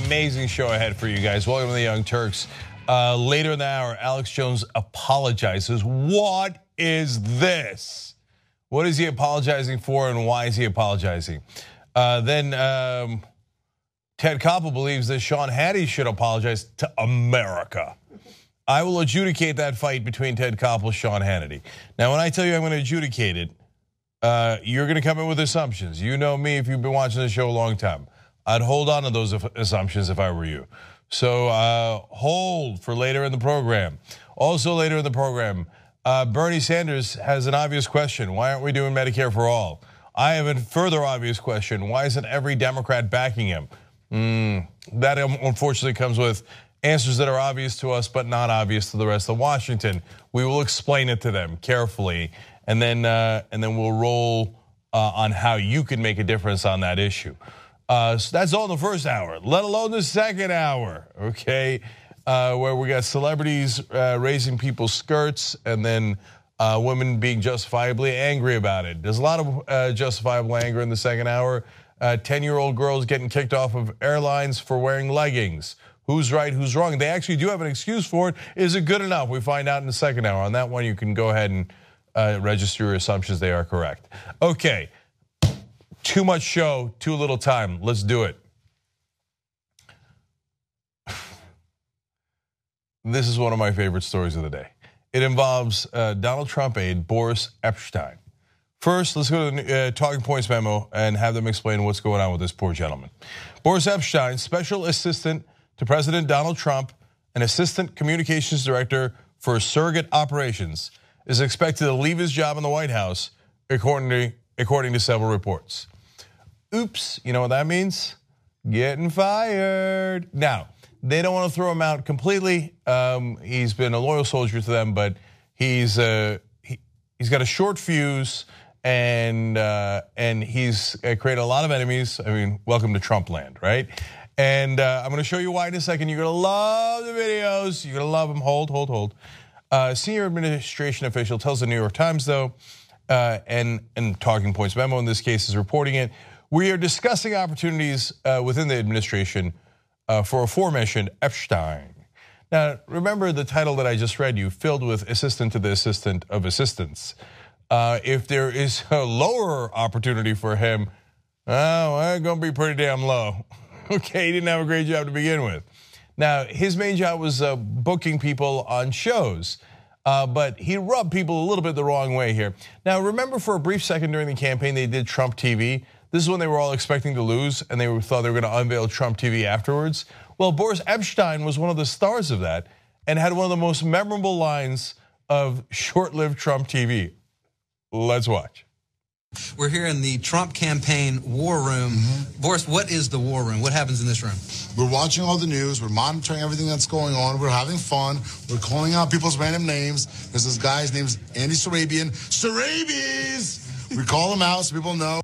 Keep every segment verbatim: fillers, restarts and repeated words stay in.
amazing show ahead for you guys. Welcome to the Young Turks. Uh, later in the hour, Alex Jones apologizes. What is this? What is he apologizing for, and why is he apologizing? Uh, then um, Ted Koppel believes that Sean Hannity should apologize to America. I will adjudicate that fight between Ted Koppel and Sean Hannity. Now, when I tell you I'm going to adjudicate it, uh, you're going to come in with assumptions. You know me if you've been watching the show a long time. I'd hold on to those assumptions if I were you. So uh, hold for later in the program. Also later in the program, uh, Bernie Sanders has an obvious question. Why aren't we doing Medicare for all? I have a further obvious question. Why isn't every Democrat backing him? Mm, that unfortunately comes with answers that are obvious to us but not obvious to the rest of Washington. We will explain it to them carefully, and then uh, and then we'll roll uh, on how you can make a difference on that issue. Uh, so that's all in the first hour, let alone the second hour, okay, uh, where we got celebrities uh, raising people's skirts and then uh, women being justifiably angry about it. There's a lot of uh, justifiable anger in the second hour. ten-year-old girls getting kicked off of airlines for wearing leggings. Who's right, who's wrong? They actually do have an excuse for it. Is it good enough? We find out in the second hour. On that one, you can go ahead and uh, register your assumptions. They are correct. Okay, too much show, too little time. Let's do it. This is one of my favorite stories of the day. It involves uh, Donald Trump aide Boris Epshteyn. First, let's go to the uh, Talking Points memo and have them explain what's going on with this poor gentleman. Boris Epshteyn, special assistant to President Donald Trump and assistant communications director for surrogate operations, is expected to leave his job in the White House, according to, according to several reports. Oops, you know what that means? Getting fired. Now, they don't want to throw him out completely. Um, he's been a loyal soldier to them, but he's uh, he, he's got a short fuse. And uh, and he's created a lot of enemies. I mean, welcome to Trump land, right? And uh, I'm going to show you why in a second. You're going to love the videos. You're going to love them. Hold, hold, hold. Uh, senior administration official tells the New York Times, though, uh, and and Talking Points memo in this case is reporting it. We are discussing opportunities uh, within the administration uh, for aforementioned Epshteyn. Now, remember the title that I just read you, filled with assistant to the assistant of assistants. Uh, if there is a lower opportunity for him, oh, it's going to be pretty damn low. Okay, he didn't have a great job to begin with. Now, his main job was uh, booking people on shows, uh, but he rubbed people a little bit the wrong way here. Now, remember for a brief second during the campaign, they did Trump T V. This is when they were all expecting to lose, and they thought they were going to unveil Trump T V afterwards. Well, Boris Epshteyn was one of the stars of that and had one of the most memorable lines of short-lived Trump T V. Let's watch. We're here in the Trump campaign war room. Mm-hmm. Boris, what is the war room? What happens in this room? We're watching all the news. We're monitoring everything that's going on. We're having fun. We're calling out people's random names. There's this guy's name's Andy Sarabian. Sarabies! We call him out so people know.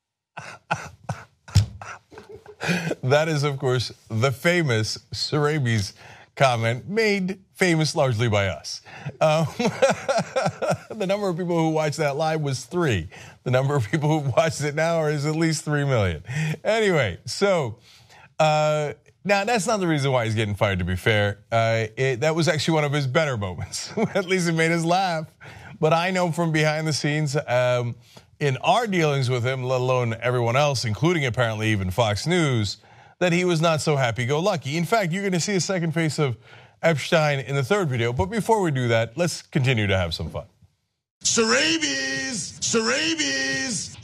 That is, of course, the famous Sarabies comment made famous largely by us. Um, the number of people who watched that live was three. The number of people who watched it now is at least three million. Anyway, so uh, now that's not the reason why he's getting fired, to be fair. Uh, it, that was actually one of his better moments. At least it made us laugh. But I know from behind the scenes, um, in our dealings with him, let alone everyone else, including apparently even Fox News, that he was not so happy-go-lucky. In fact, you're going to see a second face of Epshteyn in the third video. But before we do that, let's continue to have some fun. Sarabies! Sarabies!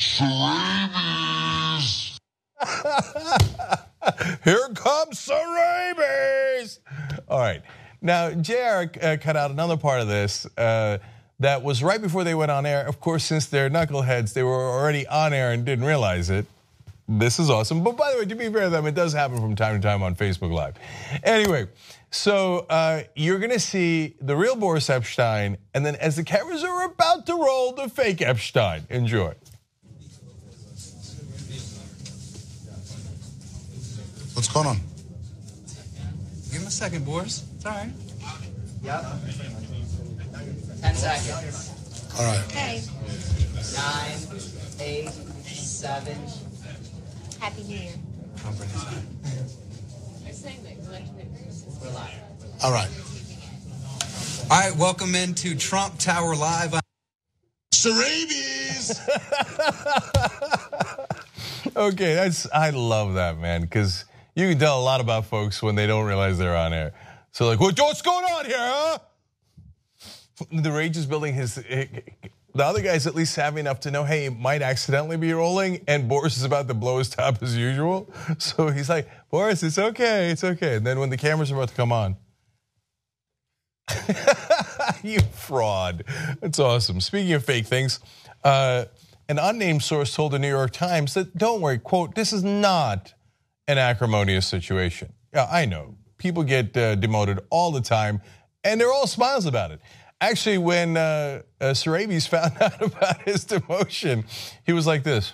Sarabies! Here comes Sarabies! All right. Now, J R uh, cut out another part of this uh, that was right before they went on air. Of course, since they're knuckleheads, they were already on air and didn't realize it. This is awesome. But by the way, to be fair to them, it does happen from time to time on Facebook Live. Anyway, so uh, you're going to see the real Boris Epshteyn, and then as the cameras are about to roll, the fake Epshteyn. Enjoy. What's going on? Give him a second, Boris. It's all right. Yep. Ten seconds. All right. Okay. Nine, eight, seven. Happy New Year. I'll bring this All right. All right, welcome into Trump Tower Live. Sarabies! Okay, that's I love that, man, because you can tell a lot about folks when they don't realize they're on air. So like, what's going on here, huh? The rage is building. His the other guy's at least savvy enough to know, hey, it might accidentally be rolling, and Boris is about to blow his top as usual. So he's like, Boris, it's okay, it's okay. And then when the cameras are about to come on, you fraud. That's awesome. Speaking of fake things, uh, an unnamed source told the New York Times that, don't worry, quote, this is not an acrimonious situation. Yeah, I know. People get uh, demoted all the time, and they're all smiles about it. Actually, when uh, uh, Sarabies found out about his demotion, he was like this.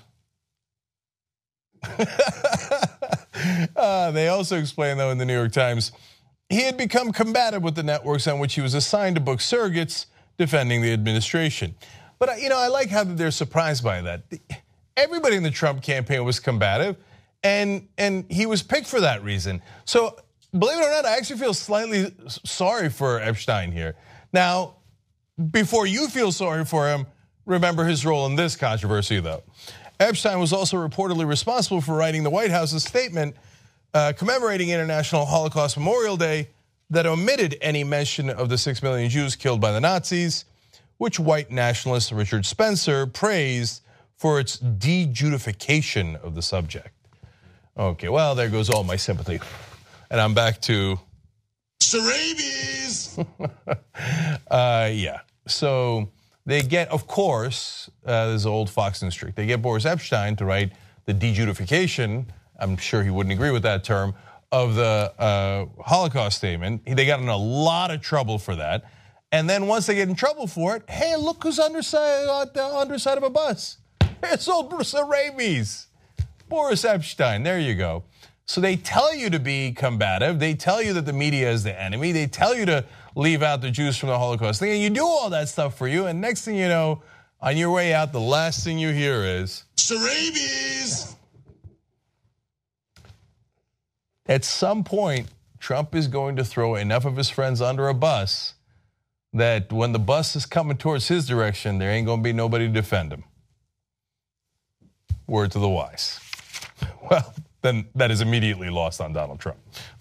uh, they also explained, though, in the New York Times, he had become combative with the networks on which he was assigned to book surrogates defending the administration. But, you know, I like how they're surprised by that. Everybody in the Trump campaign was combative, and, and he was picked for that reason. So, believe it or not, I actually feel slightly sorry for Epstein here. Now, before you feel sorry for him, remember his role in this controversy, though. Epstein was also reportedly responsible for writing the White House's statement uh, commemorating International Holocaust Memorial Day that omitted any mention of the six million Jews killed by the Nazis, which white nationalist Richard Spencer praised for its de-Judification of the subject. Okay, well, there goes all my sympathy. And I'm back to Sarabies! uh, yeah, so they get, of course, uh, there's an old Fox News trick. They get Boris Epstein to write the de-Judification, I'm sure he wouldn't agree with that term, of the uh, Holocaust statement. They got in a lot of trouble for that. And then once they get in trouble for it, hey, look who's underside, on the underside of a bus. It's old Sarabies. Boris Epstein, there you go. So they tell you to be combative. They tell you that the media is the enemy. They tell you to leave out the Jews from the Holocaust thing. And you do all that stuff for you. And next thing you know, on your way out, the last thing you hear is Sarabies! At some point, Trump is going to throw enough of his friends under a bus that when the bus is coming towards his direction, there ain't going to be nobody to defend him. Word to the wise. Well, then that is immediately lost on Donald Trump.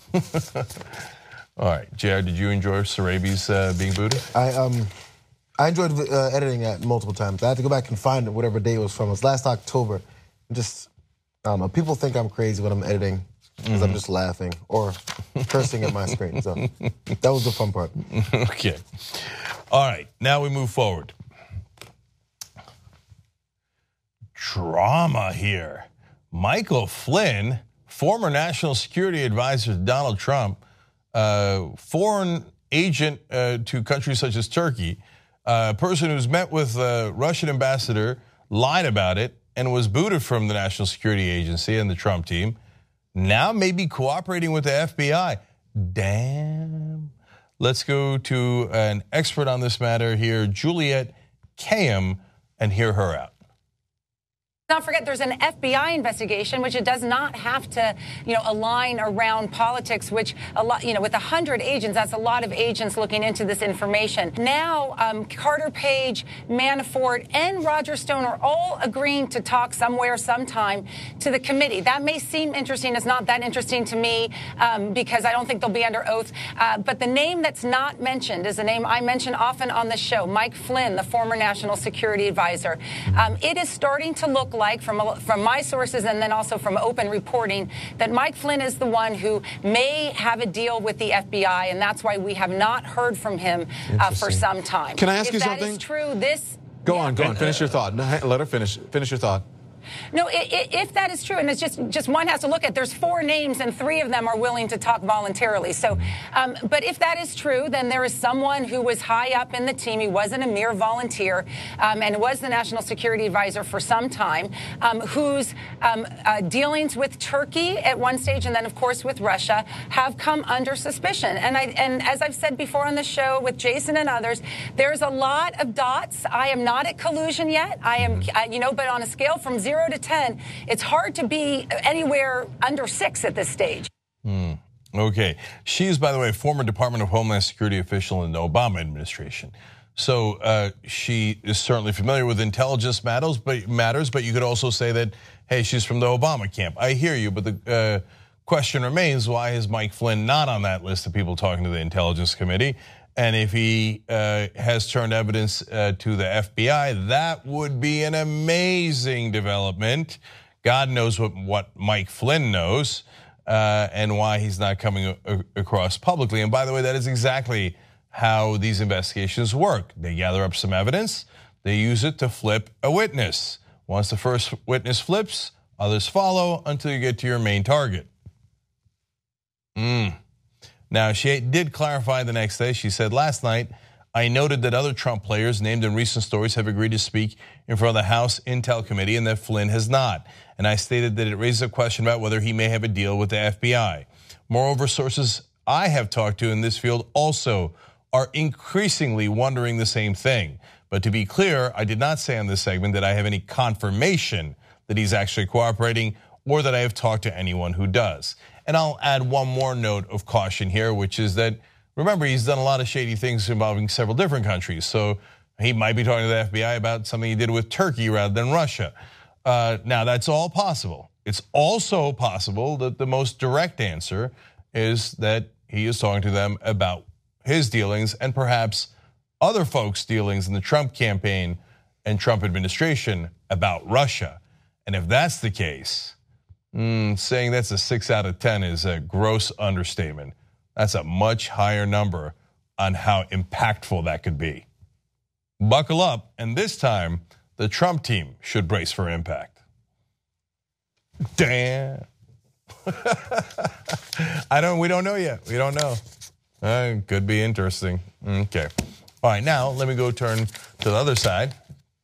All right, J R, did you enjoy Sarabies uh, being booted? I um, I enjoyed uh, editing that multiple times. I had to go back and find whatever day it was from. It was last October. Just, I don't know, people think I'm crazy when I'm editing because mm-hmm. I'm just laughing or cursing at my screen. So that was the fun part. Okay. All right, now we move forward. Drama here. Michael Flynn, former national security advisor to Donald Trump, uh, foreign agent uh, to countries such as Turkey, a uh, person who's met with the Russian ambassador, lied about it, and was booted from the National Security Agency and the Trump team, now may be cooperating with the F B I. Damn. Let's go to an expert on this matter here, Juliet Kayyem, and hear her out. Don't forget, there's an F B I investigation, which it does not have to, you know, align around politics. Which a lot, you know, with a hundred agents, that's a lot of agents looking into this information. Now, um, Carter Page, Manafort, and Roger Stone are all agreeing to talk somewhere, sometime, to the committee. That may seem interesting. It's not that interesting to me um, because I don't think they'll be under oath. Uh, but the name that's not mentioned is a name I mention often on the show: Mike Flynn, the former national security advisor. Um, it is starting to look like, from from my sources and then also from open reporting, that Mike Flynn is the one who may have a deal with the F B I, and that's why we have not heard from him uh, for some time. Can I ask if you something? If that is true, this... Go yeah. on, go on. Finish your thought. No, let her finish. Finish your thought. No, if that is true, and it's just just one has to look at, there's four names and three of them are willing to talk voluntarily. So, um, but if that is true, then there is someone who was high up in the team. He wasn't a mere volunteer, um, and was the national security advisor for some time, um, whose um, uh, dealings with Turkey at one stage, and then of course with Russia, have come under suspicion. And I and as I've said before on the show with Jason and others, there's a lot of dots. I am not at collusion yet. I am, uh, you know, but on a scale from zero to ten, it's hard to be anywhere under six at this stage. Mm. Okay. She is, by the way, a former Department of Homeland Security official in the Obama administration. So uh, she is certainly familiar with intelligence matters, but matters. But you could also say that, hey, she's from the Obama camp. I hear you, but the uh, question remains: why is Mike Flynn not on that list of people talking to the Intelligence Committee? And if he uh, has turned evidence uh, to the F B I, that would be an amazing development. God knows what what Mike Flynn knows. Uh, and why he's not coming across publicly. And by the way, that is exactly how these investigations work. They gather up some evidence, they use it to flip a witness. Once the first witness flips, others follow until you get to your main target. Mm. Now, she did clarify the next day. She said, last night, I noted that other Trump players named in recent stories have agreed to speak in front of the House Intel Committee and that Flynn has not. And I stated that it raises a question about whether he may have a deal with the F B I. Moreover, sources I have talked to in this field also are increasingly wondering the same thing. But to be clear, I did not say on this segment that I have any confirmation that he's actually cooperating or that I have talked to anyone who does. And I'll add one more note of caution here, which is that, remember, he's done a lot of shady things involving several different countries. So he might be talking to the F B I about something he did with Turkey rather than Russia. Uh, now, that's all possible. It's also possible that the most direct answer is that he is talking to them about his dealings and perhaps other folks' dealings in the Trump campaign and Trump administration about Russia. And if that's the case, mm, saying that's a six out of ten is a gross understatement. That's a much higher number on how impactful that could be. Buckle up, and this time, the Trump team should brace for impact. Damn. I don't, we don't know yet. We don't know. Uh, could be interesting. Okay. All right, now let me go turn to the other side.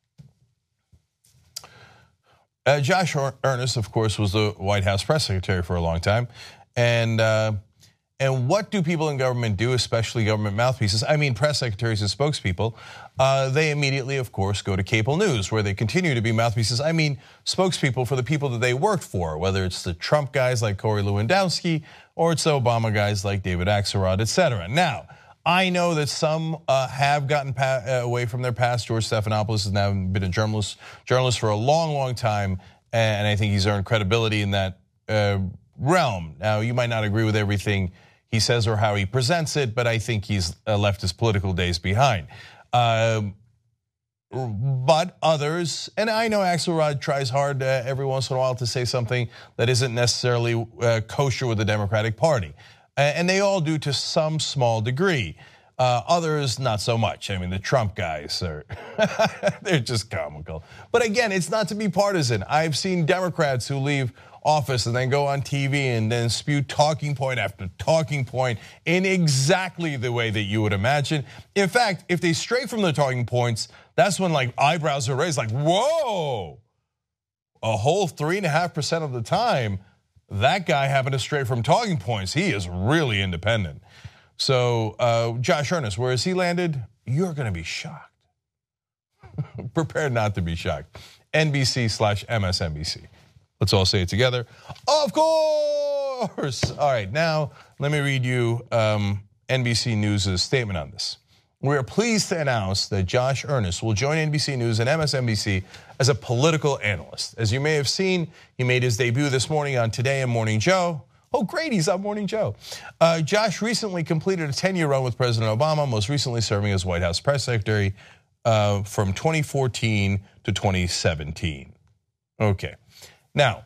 Uh, Josh Earnest, of course, was the White House press secretary for a long time. And uh, and what do people in government do, especially government mouthpieces? I mean, press secretaries and spokespeople. Uh, they immediately, of course, go to cable news, where they continue to be mouthpieces. I mean, spokespeople for the people that they worked for, whether it's the Trump guys like Corey Lewandowski or it's the Obama guys like David Axelrod, et cetera. Now, I know that some uh, have gotten pa- away from their past. George Stephanopoulos has now been a journalist, journalist for a long, long time, and I think he's earned credibility in that uh, realm. Now, you might not agree with everything he says or how he presents it, but I think he's left his political days behind. Um, but others, and I know Axelrod tries hard uh, every once in a while to say something that isn't necessarily uh, kosher with the Democratic Party. And they all do to some small degree. Uh, others, not so much. I mean, the Trump guys are, they're just comical. But again, it's not to be partisan. I've seen Democrats who leave office and then go on T V and then spew talking point after talking point in exactly the way that you would imagine. In fact, if they stray from the talking points, that's when like eyebrows are raised, like, whoa, a whole three and a half percent of the time, that guy happened to stray from talking points. He is really independent. So uh, Josh Earnest, where has he landed? You're gonna be shocked. Prepare not to be shocked. N B C slash M S N B C. Let's all say it together. Of course. All right, now let me read you um, N B C News' statement on this. We are pleased to announce that Josh Earnest will join N B C News and M S N B C as a political analyst. As you may have seen, he made his debut this morning on Today and Morning Joe. Oh, great, he's on Morning Joe. Uh, Josh recently completed a ten-year run with President Obama, most recently serving as White House press secretary uh, from twenty fourteen to twenty seventeen. Okay, now,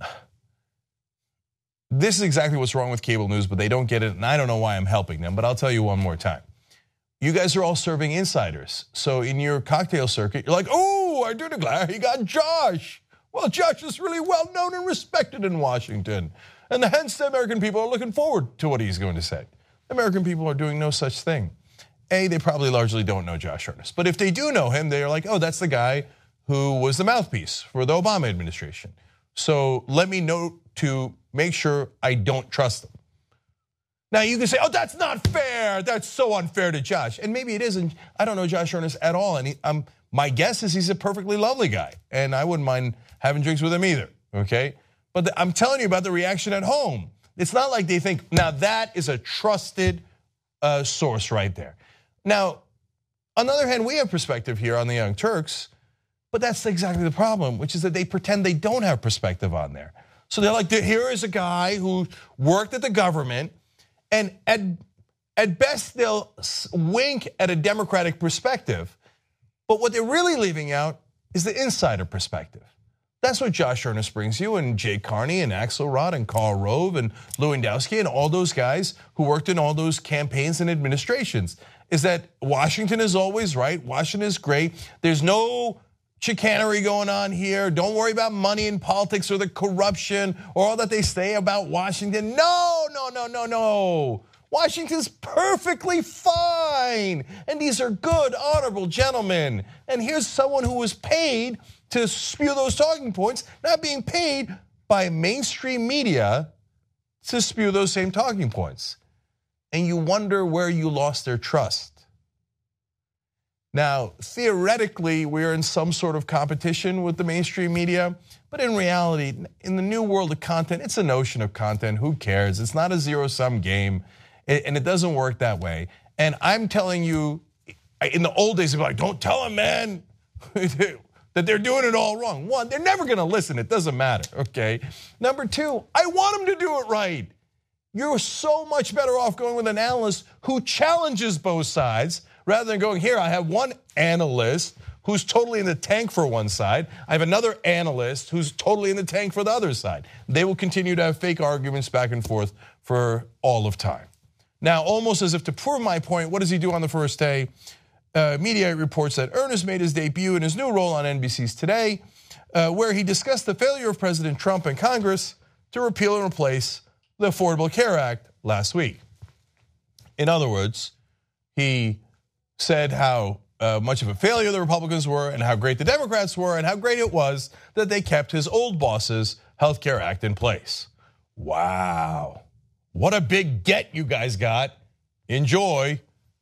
this is exactly what's wrong with cable news, but they don't get it, and I don't know why I'm helping them, but I'll tell you one more time. You guys are all serving insiders. So in your cocktail circuit, you're like, oh, I do declare he got Josh. Well, Josh is really well known and respected in Washington. And hence the American people are looking forward to what he's going to say. The American people are doing no such thing. A, they probably largely don't know Josh Earnest. But if they do know him, they're like, oh, that's the guy who was the mouthpiece for the Obama administration. So let me know to make sure I don't trust him. Now you can say, oh, that's not fair. That's so unfair to Josh. And maybe it isn't. I don't know Josh Earnest at all. And he, um, my guess is he's a perfectly lovely guy. And I wouldn't mind having drinks with him either, okay? But the, I'm telling you about the reaction at home. It's not like they think, now that is a trusted uh, source right there. Now, on the other hand, we have perspective here on the Young Turks, but that's exactly the problem, which is that they pretend they don't have perspective on there. So they're like, here is a guy who worked at the government, and at, at best they'll wink at a Democratic perspective, but what they're really leaving out is the insider perspective. That's what Josh Earnest brings you, and Jay Carney and Axelrod and Karl Rove and Lewandowski and all those guys who worked in all those campaigns and administrations, is that Washington is always right, Washington is great, there's no chicanery going on here, don't worry about money in politics or the corruption or all that they say about Washington. No, no, no, no, no. Washington's perfectly fine, and these are good, honorable gentlemen. And here's someone who was paid to spew those talking points, not being paid by mainstream media to spew those same talking points. And you wonder where you lost their trust. Now, theoretically, we're in some sort of competition with the mainstream media, but in reality, in the new world of content, it's a notion of content. Who cares? It's not a zero-sum game, and it doesn't work that way. And I'm telling you, in the old days, they'd be like, don't tell them, man, that they're doing it all wrong. One, they're never gonna listen, it doesn't matter, okay? Number two, I want them to do it right. You're so much better off going with an analyst who challenges both sides rather than going, here, I have one analyst who's totally in the tank for one side. I have another analyst who's totally in the tank for the other side. They will continue to have fake arguments back and forth for all of time. Now, almost as if to prove my point, what does he do on the first day? Uh, Mediaite reports that Earnest made his debut in his new role on N B C's Today, uh, where he discussed the failure of President Trump and Congress to repeal and replace the Affordable Care Act last week. In other words, he said how uh, much of a failure the Republicans were and how great the Democrats were and how great it was that they kept his old boss's Health Care Act in place. Wow. What a big get you guys got. Enjoy.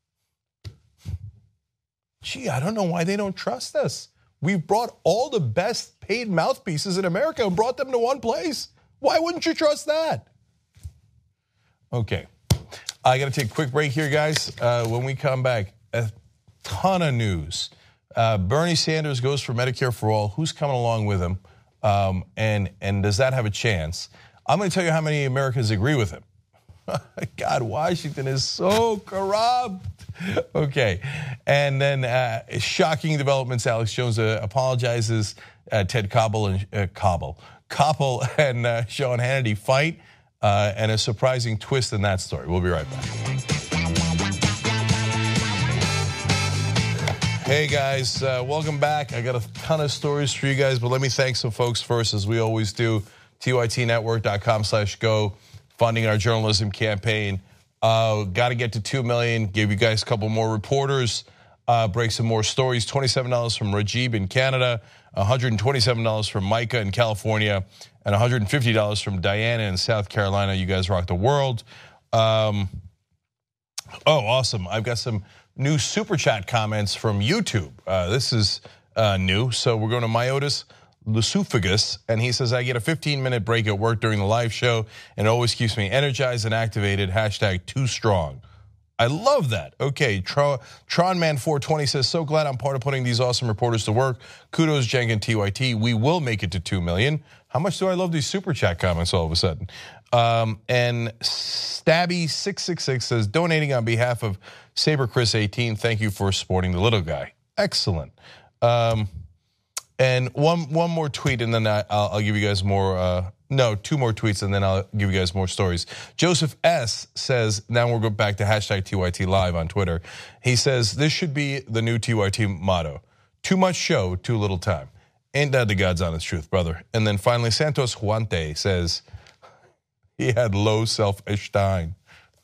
Gee, I don't know why they don't trust us. We've brought all the best paid mouthpieces in America and brought them to one place. Why wouldn't you trust that? Okay, I got to take a quick break here, guys. Uh, when we come back, a ton of news. Uh, Bernie Sanders goes for Medicare for all. Who's coming along with him? Um, and, and does that have a chance? I'm going to tell you how many Americans agree with him. God, Washington is so corrupt. Okay, and then uh, shocking developments. Alex Jones uh, apologizes. Uh, Ted Koppel and uh, Koppel, Koppel and uh, Sean Hannity fight, uh, and a surprising twist in that story. We'll be right back. Hey guys, uh, welcome back. I got a ton of stories for you guys, but let me thank some folks first, as we always do. T Y T network dot com slash go. Funding our journalism campaign. Uh, got to get to two million. Give you guys a couple more reporters. Uh, break some more stories. twenty-seven dollars from Rajib in Canada. one hundred twenty-seven dollars from Micah in California. And one hundred fifty dollars from Diana in South Carolina. You guys rock the world. Um, oh, awesome. I've got some new Super Chat comments from YouTube. Uh, this is uh, new. So we're going to Myotis Lusophagus, and he says, I get a fifteen minute break at work during the live show, and it always keeps me energized and activated. Hashtag too strong. I love that. Okay, Tronman four twenty says, so glad I'm part of putting these awesome reporters to work. Kudos, Jenk and T Y T. We will make it to two million. How much do I love these Super Chat comments all of a sudden? Um, and Stabby six six six says, donating on behalf of Saber Chris eighteen. Thank you for supporting the little guy. Excellent. Um, And one one more tweet, and then I'll, I'll give you guys more. Uh, no, two more tweets, and then I'll give you guys more stories. Joseph S. says, now we'll go back to hashtag T Y T Live on Twitter. He says, this should be the new T Y T motto. Too much show, too little time. Ain't that the God's honest truth, brother? And then finally, Santos Juante says, he had low self-esteem.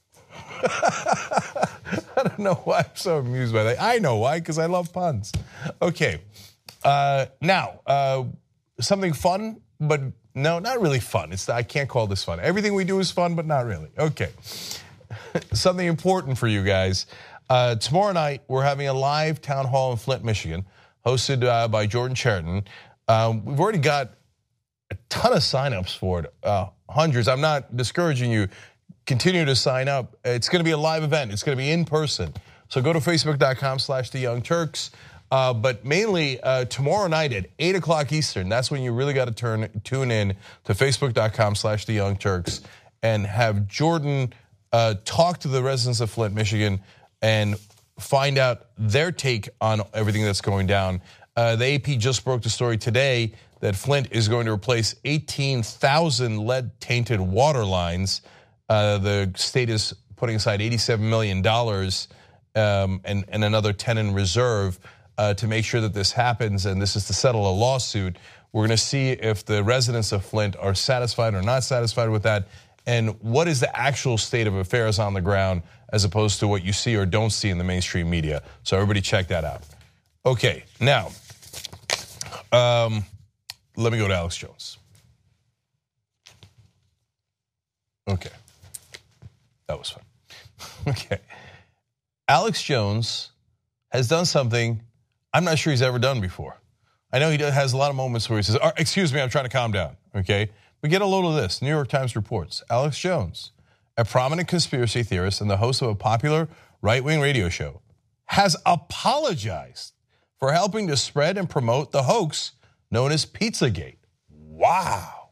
I don't know why I'm so amused by that. I know why, because I love puns. Okay. Uh, now, uh, something fun, but no, not really fun. It's I can't call this fun. Everything we do is fun, but not really. Okay. Something important for you guys. Uh, tomorrow night, we're having a live town hall in Flint, Michigan, hosted uh, by Jordan Chariton. Um, we've already got a ton of signups for it, uh, hundreds. I'm not discouraging you. Continue to sign up. It's going to be a live event. It's going to be in person. So go to facebook.com slash the Young Turks. Uh, but mainly uh, tomorrow night at eight o'clock Eastern, that's when you really got to turn tune in to facebook.com slash the Young Turks and have Jordan uh, talk to the residents of Flint, Michigan, and find out their take on everything that's going down. Uh, the A P just broke the story today that Flint is going to replace eighteen thousand lead-tainted water lines. Uh, the state is putting aside eighty-seven million dollars um, and, and another ten in reserve uh, to make sure that this happens, and this is to settle a lawsuit. We're going to see if the residents of Flint are satisfied or not satisfied with that, and what is the actual state of affairs on the ground as opposed to what you see or don't see in the mainstream media. So everybody check that out. Okay, now, um, let me go to Alex Jones. Okay, that was fun. Okay, Alex Jones has done something I'm not sure he's ever done before. I know he has a lot of moments where he says, oh, excuse me, I'm trying to calm down, okay? But get a load of this. New York Times reports, Alex Jones, a prominent conspiracy theorist and the host of a popular right-wing radio show, has apologized for helping to spread and promote the hoax known as Pizzagate. Wow.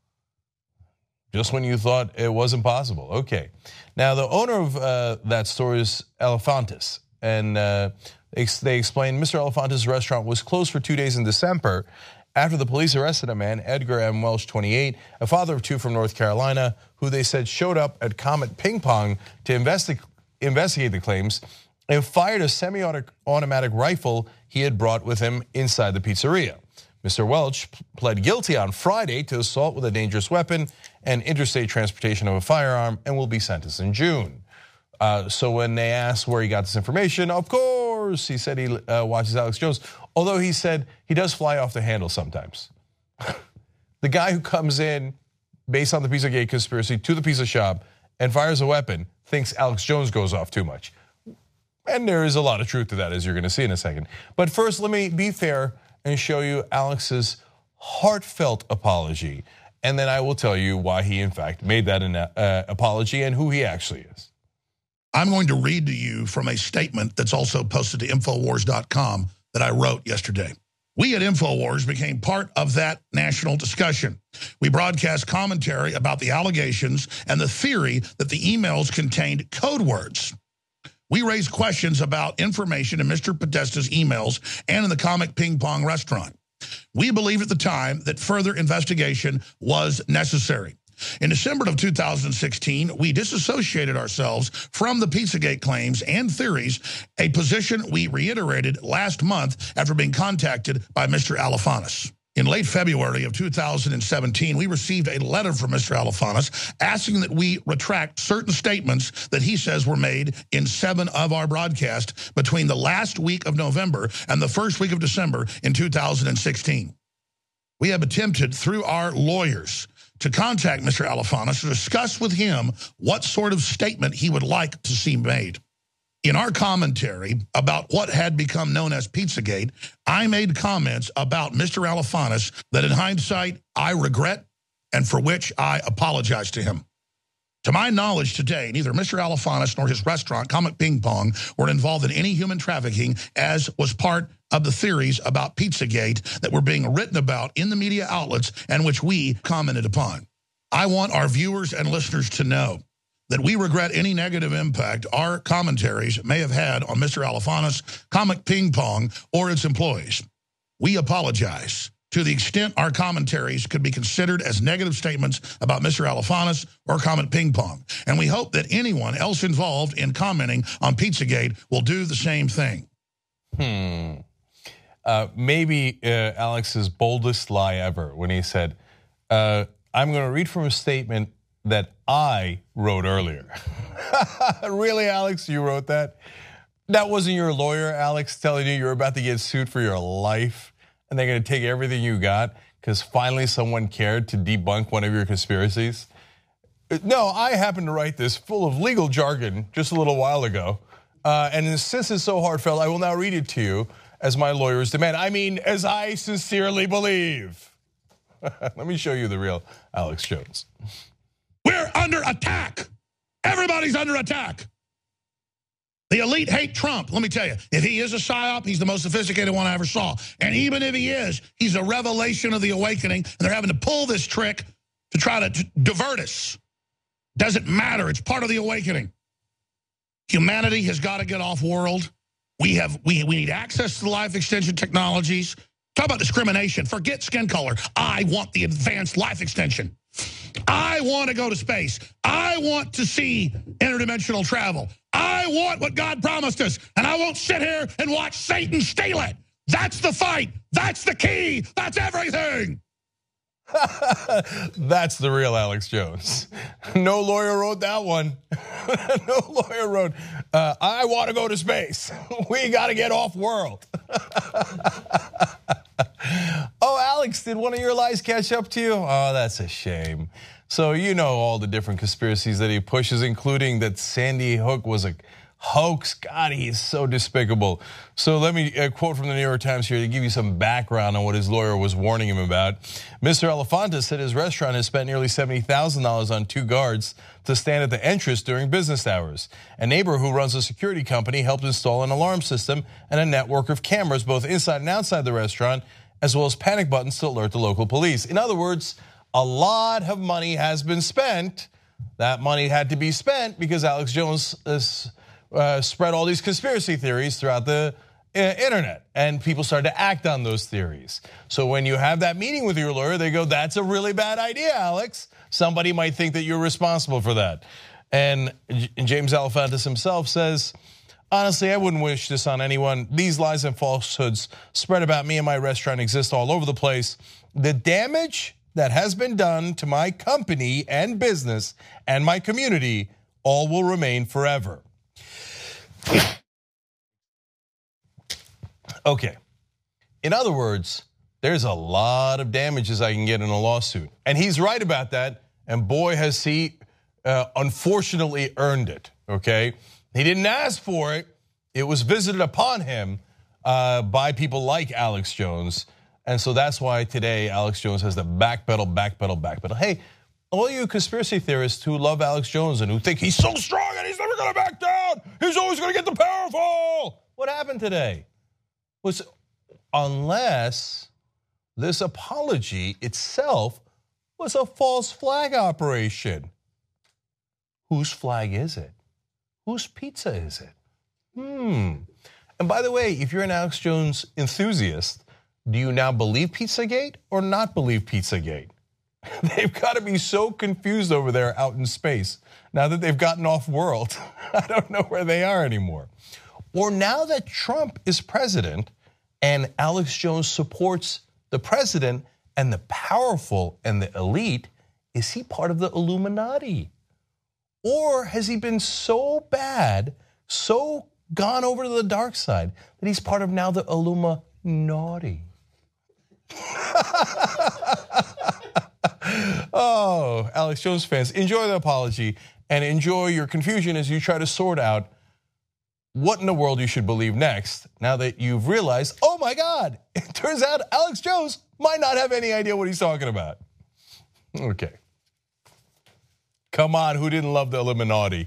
Just when you thought it wasn't possible. Okay. Now, the owner of uh, that store is Elefantis, and uh, they explained Mister Elefantis' restaurant was closed for two days in December after the police arrested a man, Edgar M. Welch, twenty-eight, a father of two from North Carolina, who they said showed up at Comet Ping Pong to investi- investigate the claims and fired a semi-automatic rifle he had brought with him inside the pizzeria. Mister Welch pled guilty on Friday to assault with a dangerous weapon and interstate transportation of a firearm and will be sentenced in June. Uh, so when they asked where he got this information, of course, he said he uh, watches Alex Jones, although he said he does fly off the handle sometimes. The guy who comes in based on the Pizzagate conspiracy to the pizza shop and fires a weapon thinks Alex Jones goes off too much. And there is a lot of truth to that, as you're going to see in a second. But first, let me be fair and show you Alex's heartfelt apology. And then I will tell you why he, in fact, made that an uh, apology and who he actually is. I'm going to read to you from a statement that's also posted to Infowars dot com that I wrote yesterday. We at Infowars became part of that national discussion. We broadcast commentary about the allegations and the theory that the emails contained code words. We raised questions about information in Mister Podesta's emails and in the Comet Ping Pong restaurant. We believed at the time that further investigation was necessary. In December of two thousand sixteen, we disassociated ourselves from the Pizzagate claims and theories, a position we reiterated last month after being contacted by Mister Elefantis. In late February of two thousand seventeen, we received a letter from Mister Elefantis asking that we retract certain statements that he says were made in seven of our broadcasts between the last week of November and the first week of December in two thousand sixteen. We have attempted through our lawyers to contact Mister Elefantis to discuss with him what sort of statement he would like to see made. In our commentary about what had become known as Pizzagate, I made comments about Mister Elefantis that in hindsight I regret and for which I apologize to him. To my knowledge today, neither Mister Elefantis nor his restaurant, Comet Ping Pong, were involved in any human trafficking, as was part of the theories about Pizzagate that were being written about in the media outlets and which we commented upon. I want our viewers and listeners to know that we regret any negative impact our commentaries may have had on Mister Elefantis, Comet Ping Pong, or its employees. We apologize to the extent our commentaries could be considered as negative statements about Mister Elefantis or Comet Ping Pong. And we hope that anyone else involved in commenting on Pizzagate will do the same thing. Hmm. Uh, maybe uh, Alex's boldest lie ever when he said, uh, I'm going to read from a statement that I wrote earlier. Really, Alex, you wrote that? That wasn't your lawyer, Alex, telling you you're about to get sued for your life and they're going to take everything you got because finally someone cared to debunk one of your conspiracies? No, I happened to write this full of legal jargon just a little while ago. Uh, and since it's so heartfelt, I will now read it to you as my lawyers demand. I mean, as I sincerely believe. Let me show you the real Alex Jones. We're under attack. Everybody's under attack. The elite hate Trump. Let me tell you, if he is a psyop, he's the most sophisticated one I ever saw. And even if he is, he's a revelation of the awakening, and they're having to pull this trick to try to t- divert us. Doesn't matter. It's part of the awakening. Humanity has got to get off world. We have we, we need access to the life extension technologies. Talk about discrimination. Forget skin color. I want the advanced life extension. I want to go to space. I want to see interdimensional travel. I want what God promised us, and I won't sit here and watch Satan steal it. That's the fight. That's the key. That's everything. That's the real Alex Jones. No lawyer wrote that one. No lawyer wrote, uh, I want to go to space. We got to get off world. Oh, Alex, did one of your lies catch up to you? Oh, that's a shame. So you know all the different conspiracies that he pushes, including that Sandy Hook was a hoax. God, he is so despicable. So let me uh, quote from the New York Times here to give you some background on what his lawyer was warning him about. Mister Elefanta said his restaurant has spent nearly seventy thousand dollars on two guards to stand at the entrance during business hours. A neighbor who runs a security company helped install an alarm system and a network of cameras both inside and outside the restaurant, as well as panic buttons to alert the local police. In other words, a lot of money has been spent. That money had to be spent because Alex Jones is Uh, spread all these conspiracy theories throughout the uh, internet, and people started to act on those theories. So when you have that meeting with your lawyer, they go, that's a really bad idea, Alex. Somebody might think that you're responsible for that. And James Alefantis himself says, honestly, I wouldn't wish this on anyone. These lies and falsehoods spread about me and my restaurant exist all over the place. The damage that has been done to my company and business and my community all will remain forever. Okay, in other words, there's a lot of damages I can get in a lawsuit. And he's right about that, and boy has he uh, unfortunately earned it, okay? He didn't ask for it. It was visited upon him uh, by people like Alex Jones. And so that's why today Alex Jones has to backpedal, backpedal, backpedal. Hey, all you conspiracy theorists who love Alex Jones and who think he's so strong and he's never gonna back down, he's always gonna get the powerful. What happened today? Was unless this apology itself was a false flag operation. Whose flag is it? Whose pizza is it? Hmm. And by the way, if you're an Alex Jones enthusiast, do you now believe Pizzagate or not believe Pizzagate? They've got to be so confused over there out in space now that they've gotten off world. I don't know where they are anymore. Or now that Trump is president and Alex Jones supports the president and the powerful and the elite, is he part of the Illuminati? Or has he been so bad, so gone over to the dark side that he's part of now the Illuminati? Oh, Alex Jones fans, enjoy the apology and enjoy your confusion as you try to sort out what in the world you should believe next now that you've realized, oh my God, it turns out Alex Jones might not have any idea what he's talking about. Okay. Come on, who didn't love the Illuminati?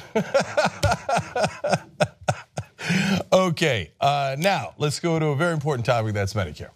Okay, uh, now let's go to a very important topic, that's Medicare.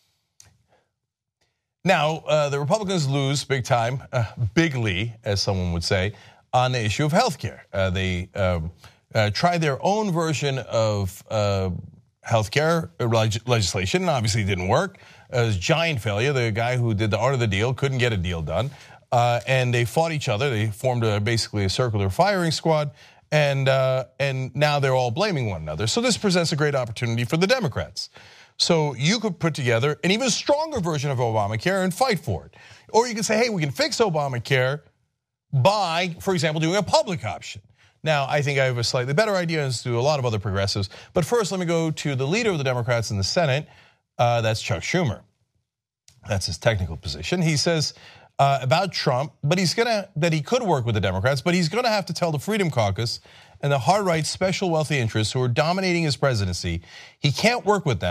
Now, uh, the Republicans lose big time, uh, bigly, as someone would say, on the issue of health care. Uh, they um, uh, tried their own version of uh, health care leg- legislation, and obviously it didn't work. It was a giant failure. The guy who did the art of the deal couldn't get a deal done. Uh, and they fought each other. They formed a, basically a circular firing squad, and uh, and now they're all blaming one another. So this presents a great opportunity for the Democrats. So you could put together an even stronger version of Obamacare and fight for it. Or you can say, hey, we can fix Obamacare by, for example, doing a public option. Now, I think I have a slightly better idea, as do a lot of other progressives. But first, let me go to the leader of the Democrats in the Senate. Uh, that's Chuck Schumer. That's his technical position. He says uh, about Trump, but he's gonna that he could work with the Democrats, but he's gonna have to tell the Freedom Caucus and the hard right special wealthy interests who are dominating his presidency, he can't work with them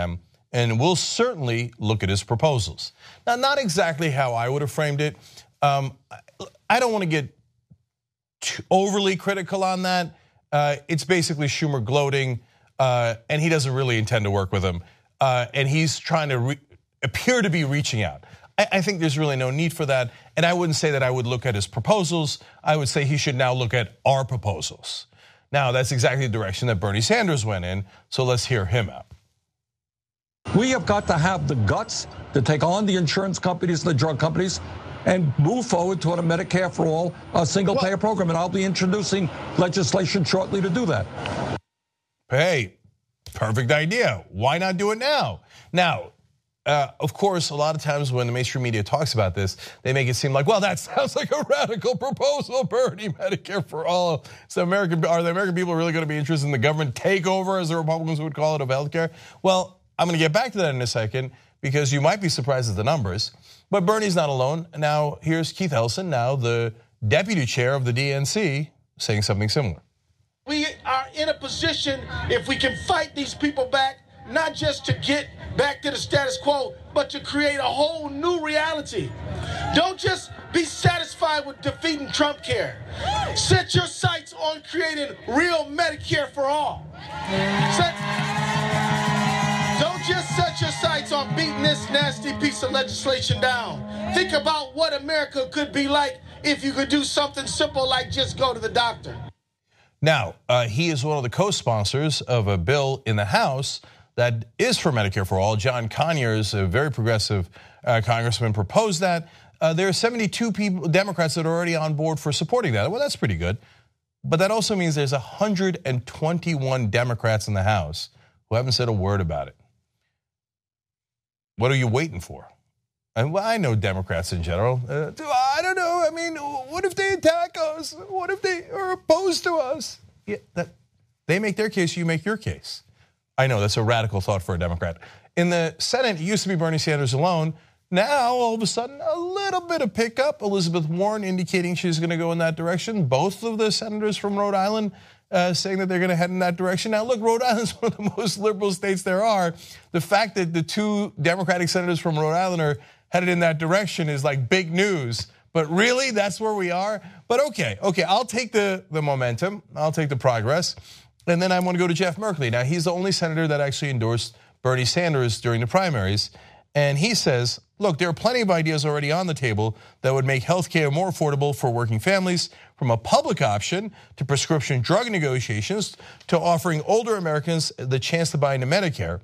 and we'll certainly look at his proposals. Now, not exactly how I would have framed it. Um, I don't want to get too overly critical on that. Uh, it's basically Schumer gloating, uh, and he doesn't really intend to work with him. Uh, and he's trying to re- appear to be reaching out. I, I think there's really no need for that. And I wouldn't say that I would look at his proposals. I would say he should now look at our proposals. Now, that's exactly the direction that Bernie Sanders went in, so let's hear him out. We have got to have the guts to take on the insurance companies and the drug companies and move forward toward a Medicare for all, a single-payer program, and I'll be introducing legislation shortly to do that. Hey, perfect idea. Why not do it now? Now, uh, of course, a lot of times when the mainstream media talks about this, they make it seem like, well, that sounds like a radical proposal, Bernie, Medicare for all. So American, are the American people really going to be interested in the government takeover, as the Republicans would call it, of healthcare? Well, I'm going to get back to that in a second, because you might be surprised at the numbers. But Bernie's not alone. Now, here's Keith Ellison, now the deputy chair of the D N C, saying something similar. We are in a position, if we can fight these people back, not just to get back to the status quo, but to create a whole new reality. Don't just be satisfied with defeating Trump care. Set your sights on creating real Medicare for all. Set, don't just set your sights on beating this nasty piece of legislation down. Think about what America could be like if you could do something simple like just go to the doctor. Now, uh, he is one of the co-sponsors of a bill in the House that is for Medicare for all. John Conyers, a very progressive uh, congressman, proposed that. Uh, there are seventy-two people, Democrats that are already on board for supporting that. Well, that's pretty good. But that also means there's one hundred twenty-one Democrats in the House who haven't said a word about it. What are you waiting for? And well, I know Democrats in general. Uh, I don't know. I mean, what if they attack us? What if they are opposed to us? Yeah, that, they make their case, you make your case. I know that's a radical thought for a Democrat. In the Senate, it used to be Bernie Sanders alone. Now, all of a sudden, a little bit of pickup. Elizabeth Warren indicating she's going to go in that direction. Both of the senators from Rhode Island uh, saying that they're going to head in that direction. Now, look, Rhode Island is one of the most liberal states there are. The fact that the two Democratic senators from Rhode Island are headed in that direction is like big news. But really, that's where we are? But okay, okay, I'll take the, the momentum. I'll take the progress. And then I want to go to Jeff Merkley. Now, he's the only senator that actually endorsed Bernie Sanders during the primaries. And he says, look, there are plenty of ideas already on the table that would make health care more affordable for working families, from a public option to prescription drug negotiations to offering older Americans the chance to buy into Medicare.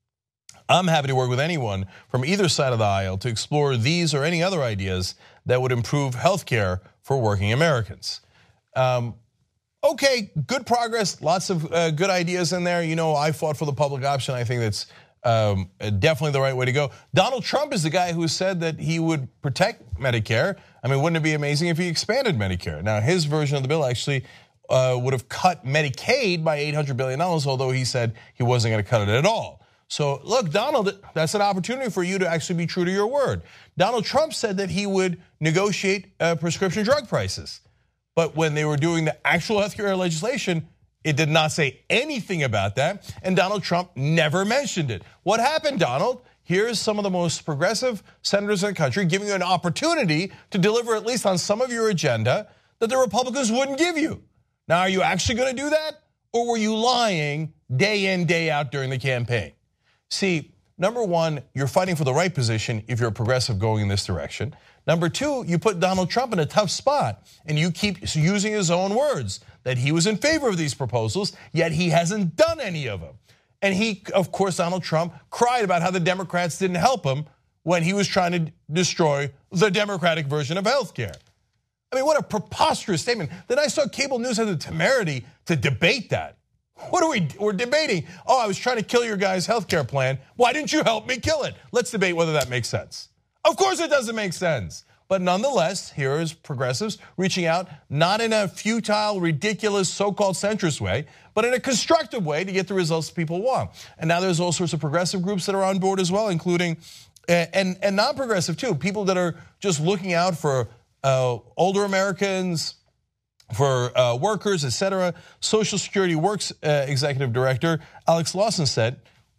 I'm happy to work with anyone from either side of the aisle to explore these or any other ideas that would improve health care for working Americans. Um, okay, good progress, lots of uh, good ideas in there. You know, I fought for the public option. I think that's um, definitely the right way to go. Donald Trump is the guy who said that he would protect Medicare. I mean, wouldn't it be amazing if he expanded Medicare? Now, his version of the bill actually uh, would have cut Medicaid by eight hundred billion dollars, although he said he wasn't going to cut it at all. So look, Donald, that's an opportunity for you to actually be true to your word. Donald Trump said that he would negotiate uh, prescription drug prices. But when they were doing the actual healthcare legislation, it did not say anything about that. And Donald Trump never mentioned it. What happened, Donald? Here's some of the most progressive senators in the country giving you an opportunity to deliver at least on some of your agenda that the Republicans wouldn't give you. Now, are you actually going to do that? Or were you lying day in, day out during the campaign? See, number one, you're fighting for the right position if you're a progressive going in this direction. Number two, you put Donald Trump in a tough spot, and you keep using his own words that he was in favor of these proposals, yet he hasn't done any of them. And he, of course, Donald Trump cried about how the Democrats didn't help him when he was trying to destroy the Democratic version of health care. I mean, what a preposterous statement. Then I saw cable news had the temerity to debate that. What are we, we're debating? Oh, I was trying to kill your guy's health care plan. Why didn't you help me kill it? Let's debate whether that makes sense. Of course it doesn't make sense. But nonetheless, here is progressives reaching out, not in a futile, ridiculous, so-called centrist way, but in a constructive way to get the results people want. And now there's all sorts of progressive groups that are on board as well, including, and, and non-progressive too, people that are just looking out for uh, older Americans, for uh, workers, et cetera. Social Security Works uh, Executive Director Alex Lawson said,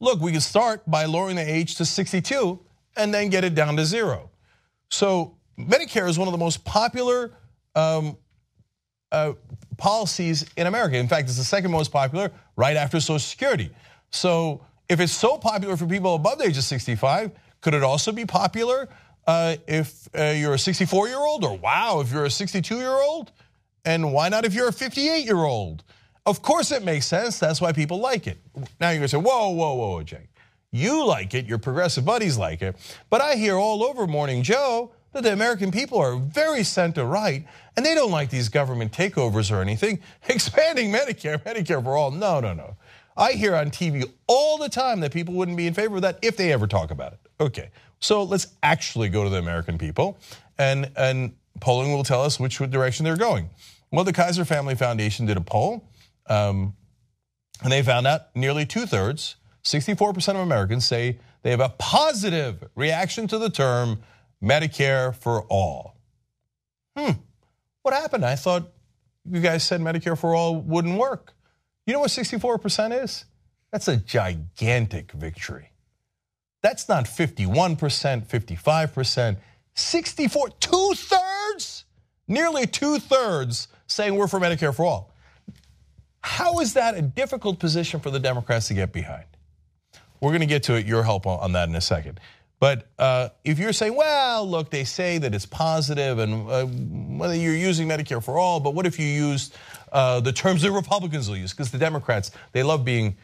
look, we can start by lowering the age to sixty-two and then get it down to zero. So Medicare is one of the most popular um, uh, policies in America. In fact, it's the second most popular right after Social Security. So if it's so popular for people above the age of sixty-five, could it also be popular uh, if uh, you're a sixty-four-year-old? Or wow, if you're a sixty-two-year-old? And why not if you're a fifty-eight-year-old? Of course it makes sense. That's why people like it. Now you're going to say, whoa, whoa, whoa, Jay. You like it, your progressive buddies like it. But I hear all over Morning Joe that the American people are very center-right, and they don't like these government takeovers or anything. Expanding Medicare, Medicare for all, no, no, no. I hear on T V all the time that people wouldn't be in favor of that if they ever talk about it. Okay, so let's actually go to the American people, and, and polling will tell us which direction they're going. Well, the Kaiser Family Foundation did a poll, um, and they found out nearly two-thirds, sixty-four percent of Americans say they have a positive reaction to the term Medicare for all. Hmm, what happened? I thought you guys said Medicare for all wouldn't work. You know what sixty-four percent is? That's a gigantic victory. That's not fifty-one percent, fifty-five percent, sixty-four, two-thirds? Nearly two-thirds saying we're for Medicare for all. How is that a difficult position for the Democrats to get behind? We're going to get to it, your help on that in a second. But uh, if you're saying, well, look, they say that it's positive and uh, whether you're using Medicare for all, but what if you used uh, the terms that Republicans will use? Because the Democrats, they love being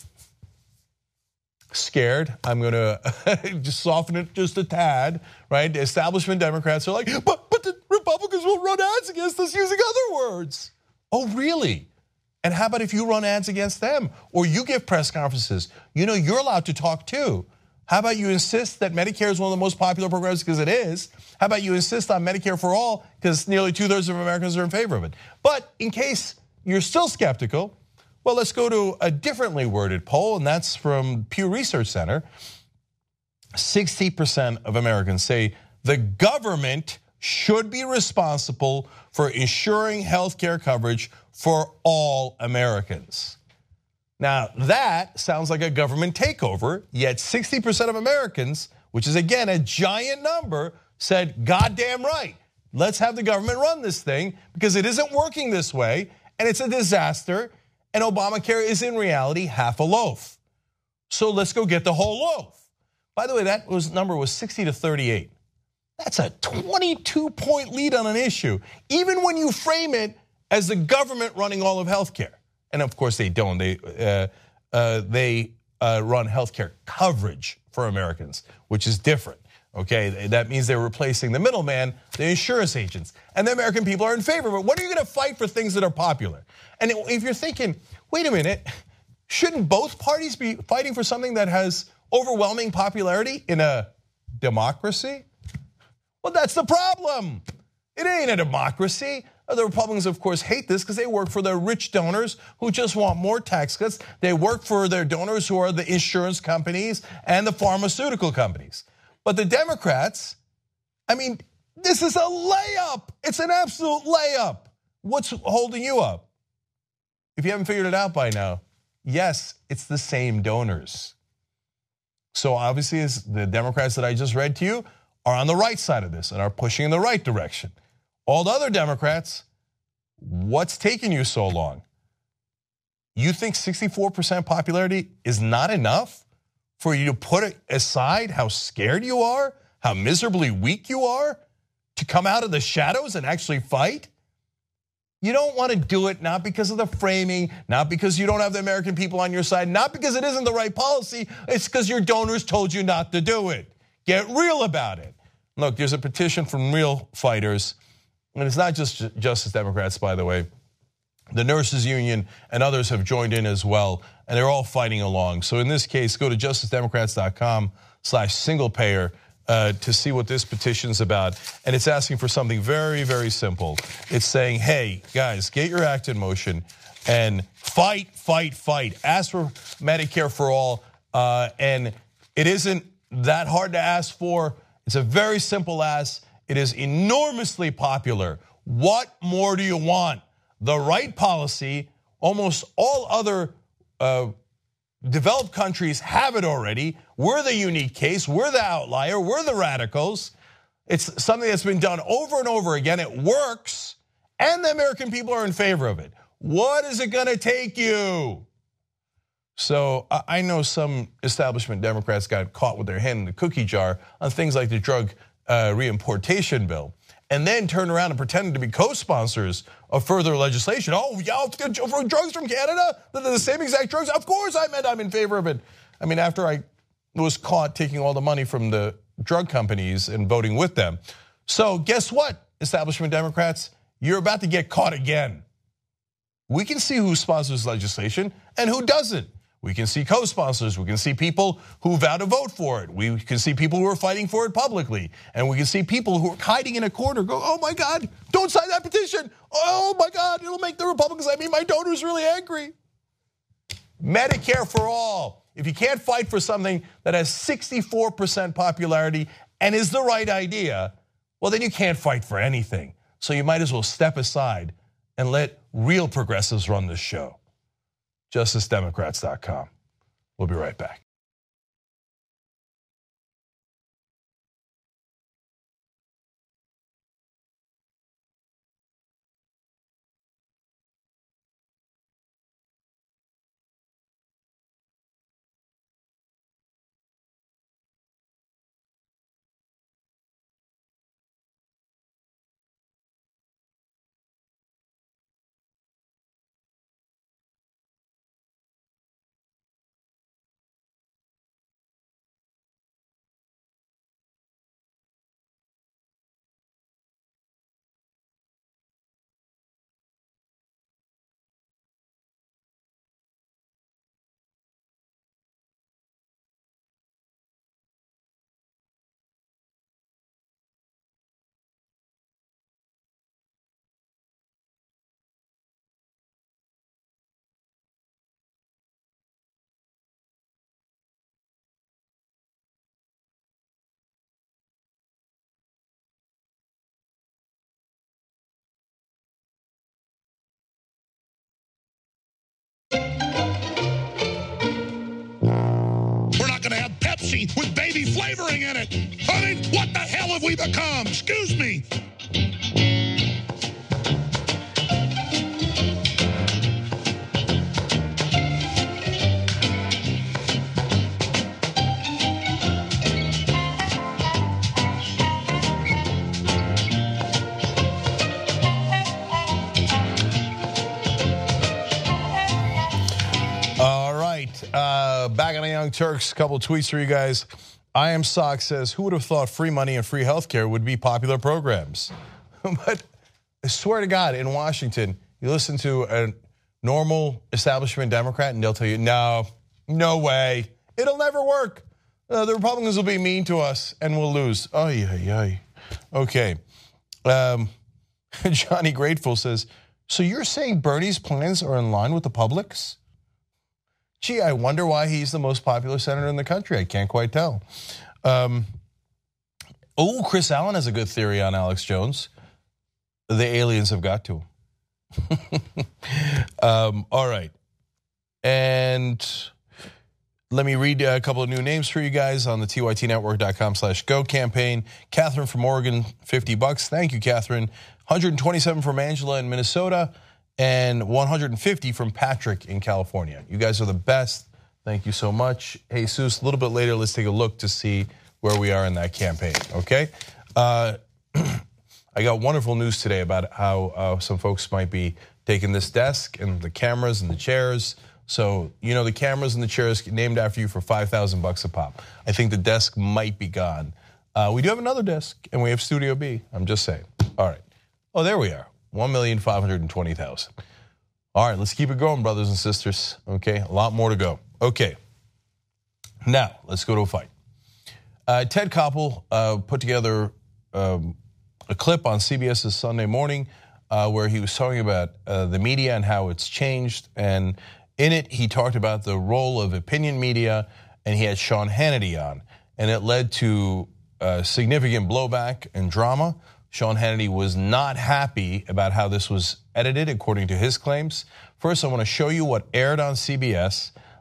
scared. I'm going to just soften it just a tad, right? The establishment Democrats are like, but, but the Republicans will run ads against us using other words. Oh, really? And how about if you run ads against them? Or you give press conferences? You know, you're allowed to talk too. How about you insist that Medicare is one of the most popular programs because it is? How about you insist on Medicare for all because nearly two-thirds of Americans are in favor of it? But in case you're still skeptical, well, let's go to a differently worded poll, and that's from Pew Research Center. sixty percent of Americans say the government should be responsible for ensuring health care coverage for all Americans. Now, that sounds like a government takeover, yet sixty percent of Americans, which is again a giant number, said, goddamn right, let's have the government run this thing because it isn't working this way and it's a disaster and Obamacare is in reality half a loaf. So let's go get the whole loaf. By the way, that was, number was sixty to thirty-eight. That's a twenty-two point lead on an issue, even when you frame it as the government running all of healthcare. And of course they don't. They uh, uh, they uh, run healthcare coverage for Americans, which is different. Okay, that means they're replacing the middleman, the insurance agents, and the American people are in favor of it. When are you going to fight for things that are popular? And if you're thinking, wait a minute, shouldn't both parties be fighting for something that has overwhelming popularity in a democracy? Well, that's the problem. It ain't a democracy. The Republicans, of course, hate this because they work for their rich donors who just want more tax cuts. They work for their donors who are the insurance companies and the pharmaceutical companies. But the Democrats, I mean, this is a layup. It's an absolute layup. What's holding you up? If you haven't figured it out by now, yes, it's the same donors. So obviously, as the Democrats that I just read to you are on the right side of this and are pushing in the right direction. All the other Democrats, what's taking you so long? You think sixty-four percent popularity is not enough for you to put aside how scared you are, how miserably weak you are, to come out of the shadows and actually fight? You don't want to do it not because of the framing, not because you don't have the American people on your side, not because it isn't the right policy, it's because your donors told you not to do it. Get real about it. Look, there's a petition from real fighters. And it's not just Justice Democrats, by the way. The Nurses Union and others have joined in as well, and they're all fighting along. So in this case, go to justice democrats dot com slash single payer uh, to see what this petition's about. And it's asking for something very, very simple. It's saying, hey, guys, get your act in motion and fight, fight, fight. Ask for Medicare for all. Uh, and it isn't that hard to ask for. It's a very simple ask. It is enormously popular. What more do you want? The right policy. Almost all other uh, developed countries have it already. We're the unique case. We're the outlier. We're the radicals. It's something that's been done over and over again. It works, and the American people are in favor of it. What is it going to take you? So I know some establishment Democrats got caught with their hand in the cookie jar on things like the drug uh, reimportation bill, and then turned around and pretended to be co-sponsors of further legislation. Oh, yeah, for drugs from Canada, they're the same exact drugs. Of course, I meant I'm in favor of it. I mean, after I was caught taking all the money from the drug companies and voting with them. So guess what, establishment Democrats? You're about to get caught again. We can see who sponsors legislation and who doesn't. We can see co-sponsors. We can see people who vow to vote for it. We can see people who are fighting for it publicly. And we can see people who are hiding in a corner go, oh my God, don't sign that petition. Oh my God, it'll make the Republicans, I mean my donors, really angry. Medicare for all. If you can't fight for something that has sixty-four percent popularity and is the right idea, well then you can't fight for anything. So you might as well step aside and let real progressives run this show. justice democrats dot com. We'll be right back. With baby flavoring in it. I mean, what the hell have we become? Excuse me. Uh, back on the Young Turks, a couple of tweets for you guys. I Am Sock says, who would have thought free money and free healthcare would be popular programs? But I swear to God, in Washington, you listen to a normal establishment Democrat and they'll tell you, no, no way. It'll never work. Uh, the Republicans will be mean to us and we'll lose. Oh, yeah, yeah. Okay. Um, Johnny Grateful says, so you're saying Bernie's plans are in line with the public's? Gee, I wonder why he's the most popular senator in the country. I can't quite tell. Um, oh, Chris Allen has a good theory on Alex Jones. The aliens have got to him. um, all right. And let me read a couple of new names for you guys on the T Y T network dot com slash go campaign. Catherine from Oregon, fifty bucks. Thank you, Catherine. one hundred twenty-seven from Angela in Minnesota. And one hundred fifty from Patrick in California. You guys are the best. Thank you so much. Jesus, a little bit later, let's take a look to see where we are in that campaign, okay? Uh, I got wonderful news today about how uh, some folks might be taking this desk and the cameras and the chairs. So, you know, the cameras and the chairs named after you for five thousand bucks a pop. I think the desk might be gone. Uh, we do have another desk, and we have Studio B. I'm just saying. All right. Oh, there we are. one million five hundred twenty thousand. All right, let's keep it going, brothers and sisters. Okay, a lot more to go. Okay, now let's go to a fight. Uh, Ted Koppel uh, put together um, a clip on C B S's Sunday Morning uh, where he was talking about uh, the media and how it's changed. And in it, he talked about the role of opinion media, and he had Sean Hannity on. And it led to uh, significant blowback and drama. Sean Hannity was not happy about how this was edited, according to his claims. First, I want to show you what aired on C B S.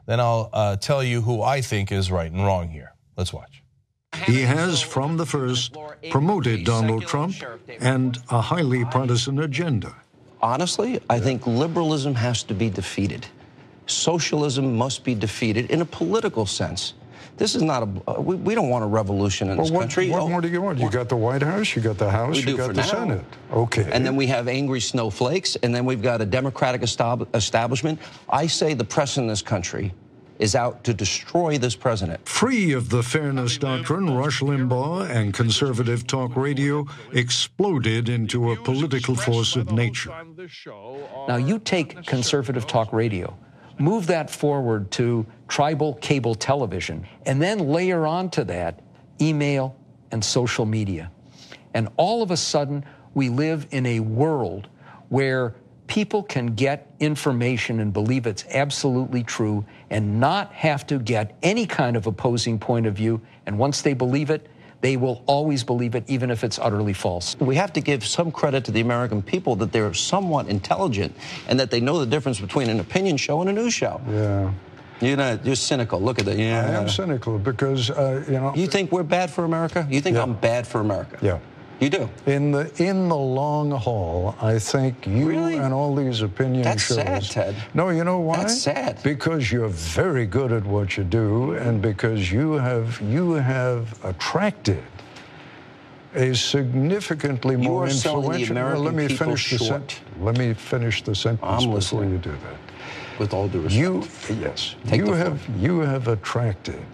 Then I'll uh, tell you who I think is right and wrong here. Let's watch. He has, from the first, promoted Donald Trump and a highly partisan agenda. Honestly, I think liberalism has to be defeated. Socialism must be defeated in a political sense. This is not a, uh, we, we don't want a revolution in well, this what, country. What more do you want? You got the White House, you got the House, you got the now. Senate. Okay. And then we have angry snowflakes, and then we've got a Democratic estab establishment. I say the press in this country is out to destroy this president. Free of the fairness doctrine, Rush Limbaugh and conservative talk radio exploded into a political force of nature. Now you take conservative talk radio, move that forward to tribal cable television, and then layer onto that email and social media. And all of a sudden, we live in a world where people can get information and believe it's absolutely true and not have to get any kind of opposing point of view. And once they believe it, they will always believe it, even if it's utterly false. We have to give some credit to the American people that they're somewhat intelligent and that they know the difference between an opinion show and a news show. Yeah. You're not, you're cynical. Look at that. Yeah. I am cynical because, uh, you know. You think we're bad for America? You think yeah. I'm bad for America? Yeah. You do? In the in the long haul, I think you really? and all these opinion That's shows. That's sad, Ted. No, you know why? That's sad. Because you're very good at what you do, and because you have you have attracted a significantly you more are influential. The American well, let me people finish short. the sentence. Let me finish the sentence I'm before listening. you do that. With all due respect. You yes. Take you the have floor. you have attracted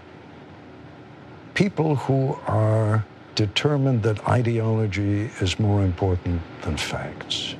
people who are determined that ideology is more important than facts.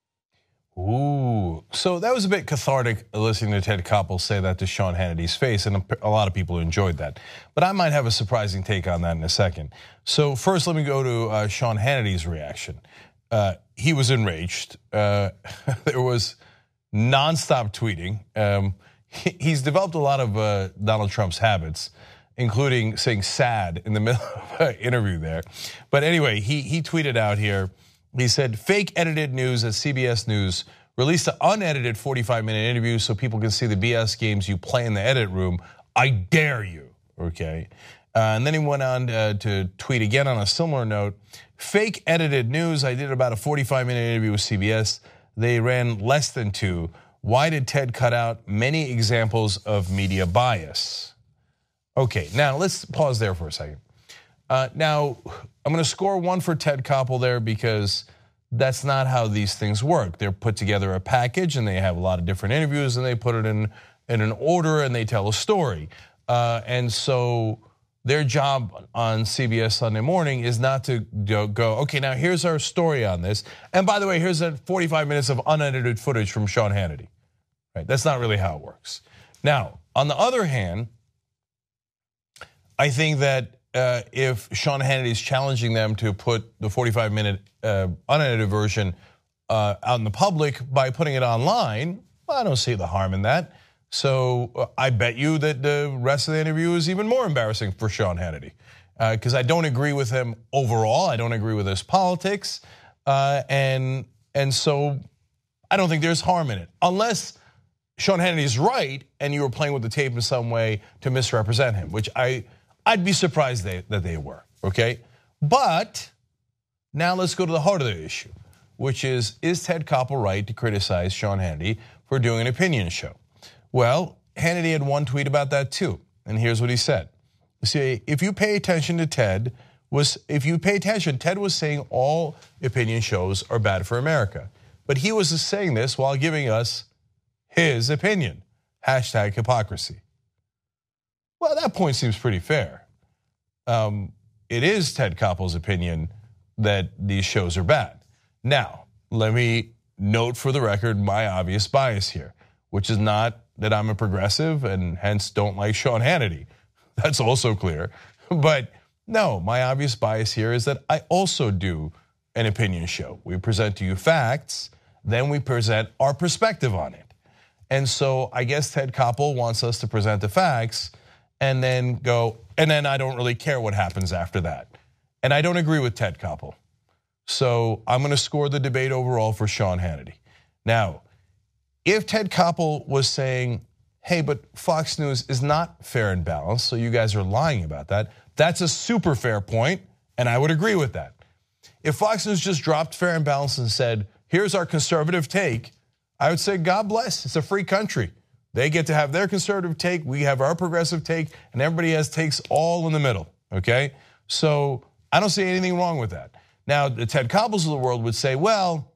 Ooh. So that was a bit cathartic listening to Ted Koppel say that to Sean Hannity's face, and a lot of people enjoyed that. But I might have a surprising take on that in a second. So first, let me go to uh, Sean Hannity's reaction. Uh, he was enraged. Uh, there was nonstop tweeting. Um, he, he's developed a lot of uh, Donald Trump's habits, including saying sad in the middle of an interview there. But anyway, he he tweeted out here, he said, fake edited news at C B S News released an unedited forty-five minute interview so people can see the B S games you play in the edit room. I dare you, okay? Uh, and then he went on uh, to tweet again on a similar note, fake edited news, I did about a forty-five minute interview with C B S. They ran less than two. Why did Ted cut out many examples of media bias? Okay, now let's pause there for a second. Uh, now, I'm going to score one for Ted Koppel there because that's not how these things work. They're put together a package and they have a lot of different interviews and they put it in, in an order and they tell a story. Uh, and so their job on C B S Sunday Morning is not to go, okay, now here's our story on this. And by the way, here's a forty-five minutes of unedited footage from Sean Hannity. Right? That's not really how it works. Now, on the other hand, I think that uh, if Sean Hannity is challenging them to put the forty-five minute uh, unedited version uh, out in the public by putting it online, well, I don't see the harm in that. So uh, I bet you that the rest of the interview is even more embarrassing for Sean Hannity because uh, I don't agree with him overall. I don't agree with his politics, uh, and and so I don't think there's harm in it unless Sean Hannity is right and you were playing with the tape in some way to misrepresent him, which I. I'd be surprised they, that they were, okay? But now let's go to the heart of the issue, which is, is Ted Koppel right to criticize Sean Hannity for doing an opinion show? Well, Hannity had one tweet about that too, and here's what he said. You see, if you pay attention to Ted, was if you pay attention, Ted was saying all opinion shows are bad for America. But he was just saying this while giving us his opinion, hashtag hypocrisy. Well, that point seems pretty fair. Um, it is Ted Koppel's opinion that these shows are bad. Now, let me note for the record my obvious bias here, which is not that I'm a progressive and hence don't like Sean Hannity. That's also clear. But no, my obvious bias here is that I also do an opinion show. We present to you facts, then we present our perspective on it. And so I guess Ted Koppel wants us to present the facts and then go, and then I don't really care what happens after that. And I don't agree with Ted Koppel. So I'm going to score the debate overall for Sean Hannity. Now, if Ted Koppel was saying hey, but Fox News is not fair and balanced, so you guys are lying about that. That's a super fair point, and I would agree with that. If Fox News just dropped fair and balanced and said, here's our conservative take, I would say, God bless, it's a free country. They get to have their conservative take, we have our progressive take, and everybody has takes all in the middle, okay? So I don't see anything wrong with that. Now, the Ted Koppels of the world would say, well,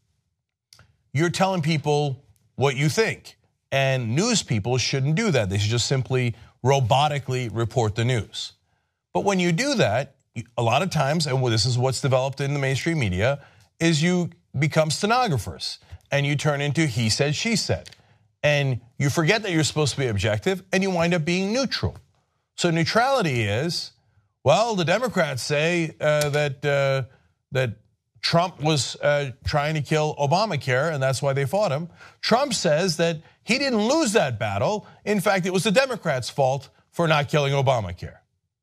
you're telling people what you think, and news people shouldn't do that. They should just simply robotically report the news. But when you do that, a lot of times, and this is what's developed in the mainstream media, is you become stenographers, and you turn into he said, she said. And you forget that you're supposed to be objective, and you wind up being neutral. So neutrality is, well, the Democrats say uh, that uh, that Trump was uh, trying to kill Obamacare, and that's why they fought him. Trump says that he didn't lose that battle. In fact, it was the Democrats' fault for not killing Obamacare.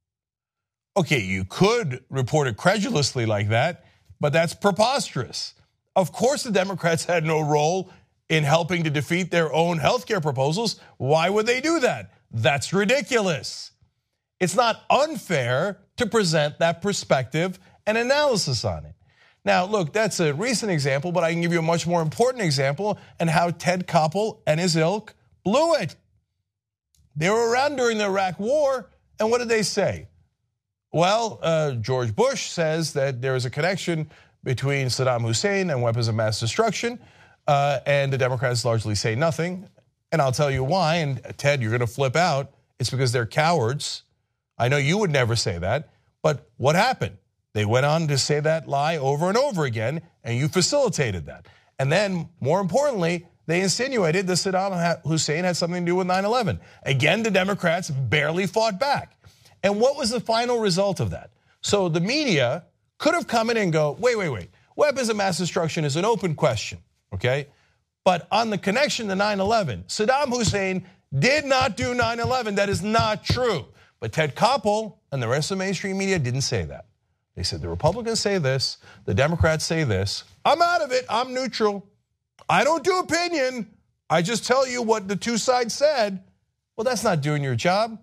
Okay, you could report it credulously like that, but that's preposterous. Of course the Democrats had no role in helping to defeat their own health care proposals. Why would they do that? That's ridiculous. It's not unfair to present that perspective and analysis on it. Now, look, that's a recent example, but I can give you a much more important example and how Ted Koppel and his ilk blew it. They were around during the Iraq War, and what did they say? Well, uh, George Bush says that there is a connection between Saddam Hussein and weapons of mass destruction, uh, and the Democrats largely say nothing. And I'll tell you why, and Ted, you're gonna flip out. It's because they're cowards. I know you would never say that, but what happened? They went on to say that lie over and over again, and you facilitated that. And then, more importantly, they insinuated that Saddam Hussein had something to do with nine eleven. Again, the Democrats barely fought back. And what was the final result of that? So the media could have come in and go, wait, wait, wait. Weapons of mass destruction is an open question, okay? But on the connection to nine eleven, Saddam Hussein did not do nine eleven. That is not true. But Ted Koppel and the rest of the mainstream media didn't say that. They said the Republicans say this, the Democrats say this. I'm out of it, I'm neutral. I don't do opinion, I just tell you what the two sides said. Well, that's not doing your job.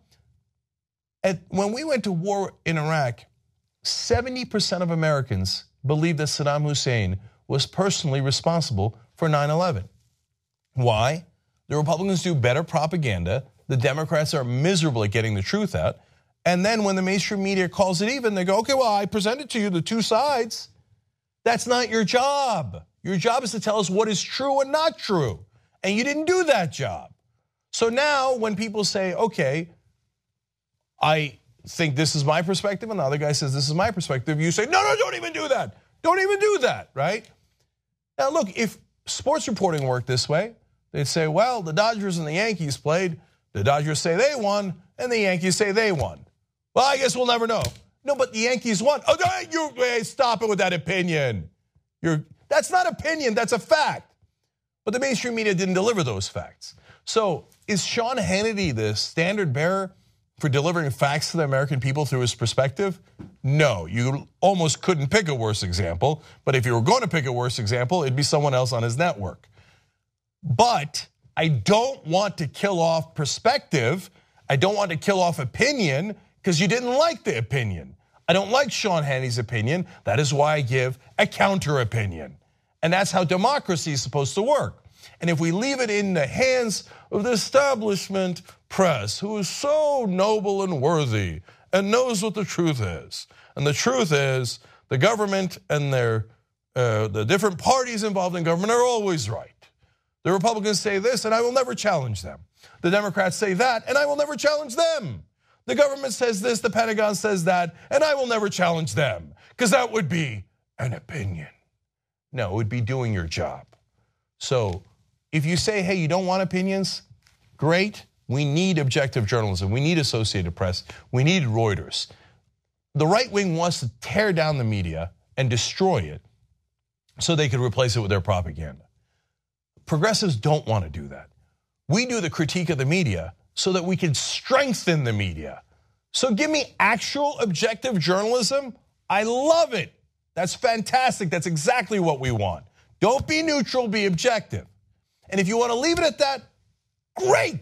And when we went to war in Iraq, seventy percent of Americans believed that Saddam Hussein was personally responsible for nine eleven. Why? The Republicans do better propaganda. The Democrats are miserable at getting the truth out. And then when the mainstream media calls it even, they go, okay, well, I presented to you the two sides. That's not your job. Your job is to tell us what is true and not true. And you didn't do that job. So now when people say, okay, I think this is my perspective, and the other guy says this is my perspective, you say, no, no, don't even do that. Don't even do that, right? Now look, if sports reporting worked this way, they'd say, well, the Dodgers and the Yankees played. The Dodgers say they won, and the Yankees say they won. Well, I guess we'll never know. No, but the Yankees won. Oh, you hey, stop it with that opinion. You're, that's not opinion, that's a fact. But the mainstream media didn't deliver those facts. So is Sean Hannity the standard bearer for delivering facts to the American people through his perspective? No, you almost couldn't pick a worse example. But if you were going to pick a worse example, it'd be someone else on his network. But I don't want to kill off perspective. I don't want to kill off opinion because you didn't like the opinion. I don't like Sean Hannity's opinion. That is why I give a counter opinion. And that's how democracy is supposed to work. And if we leave it in the hands of the establishment press, who is so noble and worthy and knows what the truth is, and the truth is the government and their uh, the different parties involved in government are always right. The Republicans say this, and I will never challenge them. The Democrats say that, and I will never challenge them. The government says this, the Pentagon says that, and I will never challenge them, because that would be an opinion. No, it would be doing your job. So if you say, hey, you don't want opinions, great. We need objective journalism. We need Associated Press. We need Reuters. The right wing wants to tear down the media and destroy it so they could replace it with their propaganda. Progressives don't want to do that. We do the critique of the media so that we can strengthen the media. So give me actual objective journalism. I love it. That's fantastic. That's exactly what we want. Don't be neutral, be objective. And if you want to leave it at that, great.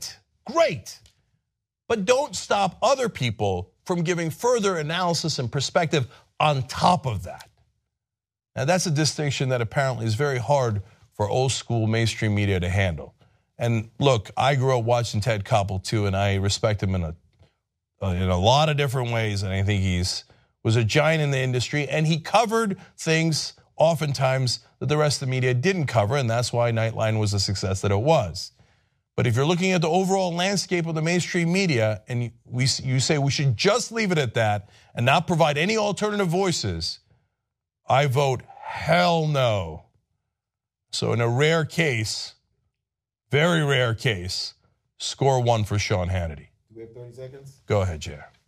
Great. But don't stop other people from giving further analysis and perspective on top of that. Now, that's a distinction that apparently is very hard for old school mainstream media to handle. And look, I grew up watching Ted Koppel too, and I respect him in a in a lot of different ways, and I think he's was a giant in the industry, and he covered things oftentimes that the rest of the media didn't cover, and that's why Nightline was the success that it was. But if you're looking at the overall landscape of the mainstream media, and we, you say we should just leave it at that and not provide any alternative voices, I vote hell no. So in a rare case, very rare case, score one for Sean Hannity. Do we have thirty seconds? Go ahead, J R.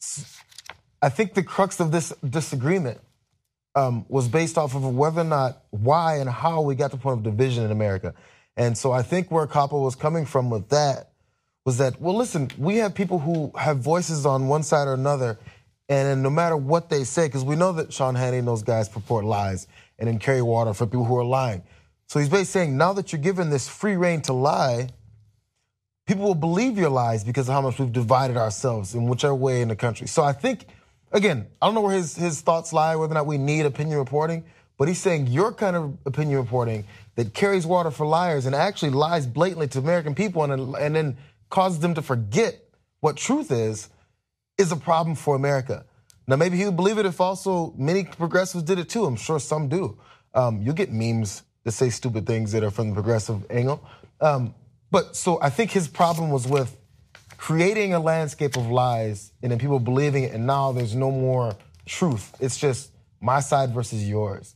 I think the crux of this disagreement um, was based off of whether or not, why and how we got to the point of division in America. And so I think where Koppel was coming from with that was that, well, listen, we have people who have voices on one side or another, and no matter what they say, because we know that Sean Hannity and those guys purport lies and then carry water for people who are lying. So he's basically saying, now that you're given this free reign to lie, people will believe your lies because of how much we've divided ourselves in whichever way in the country. So I think, again, I don't know where his, his thoughts lie, whether or not we need opinion reporting, but he's saying your kind of opinion reporting that carries water for liars and actually lies blatantly to American people and, and then causes them to forget what truth is, is a problem for America. Now, maybe he would believe it if also many progressives did it too. I'm sure some do. Um, you get memes that say stupid things that are from the progressive angle. Um, but so I think his problem was with creating a landscape of lies and then people believing it, and now there's no more truth. It's just my side versus yours.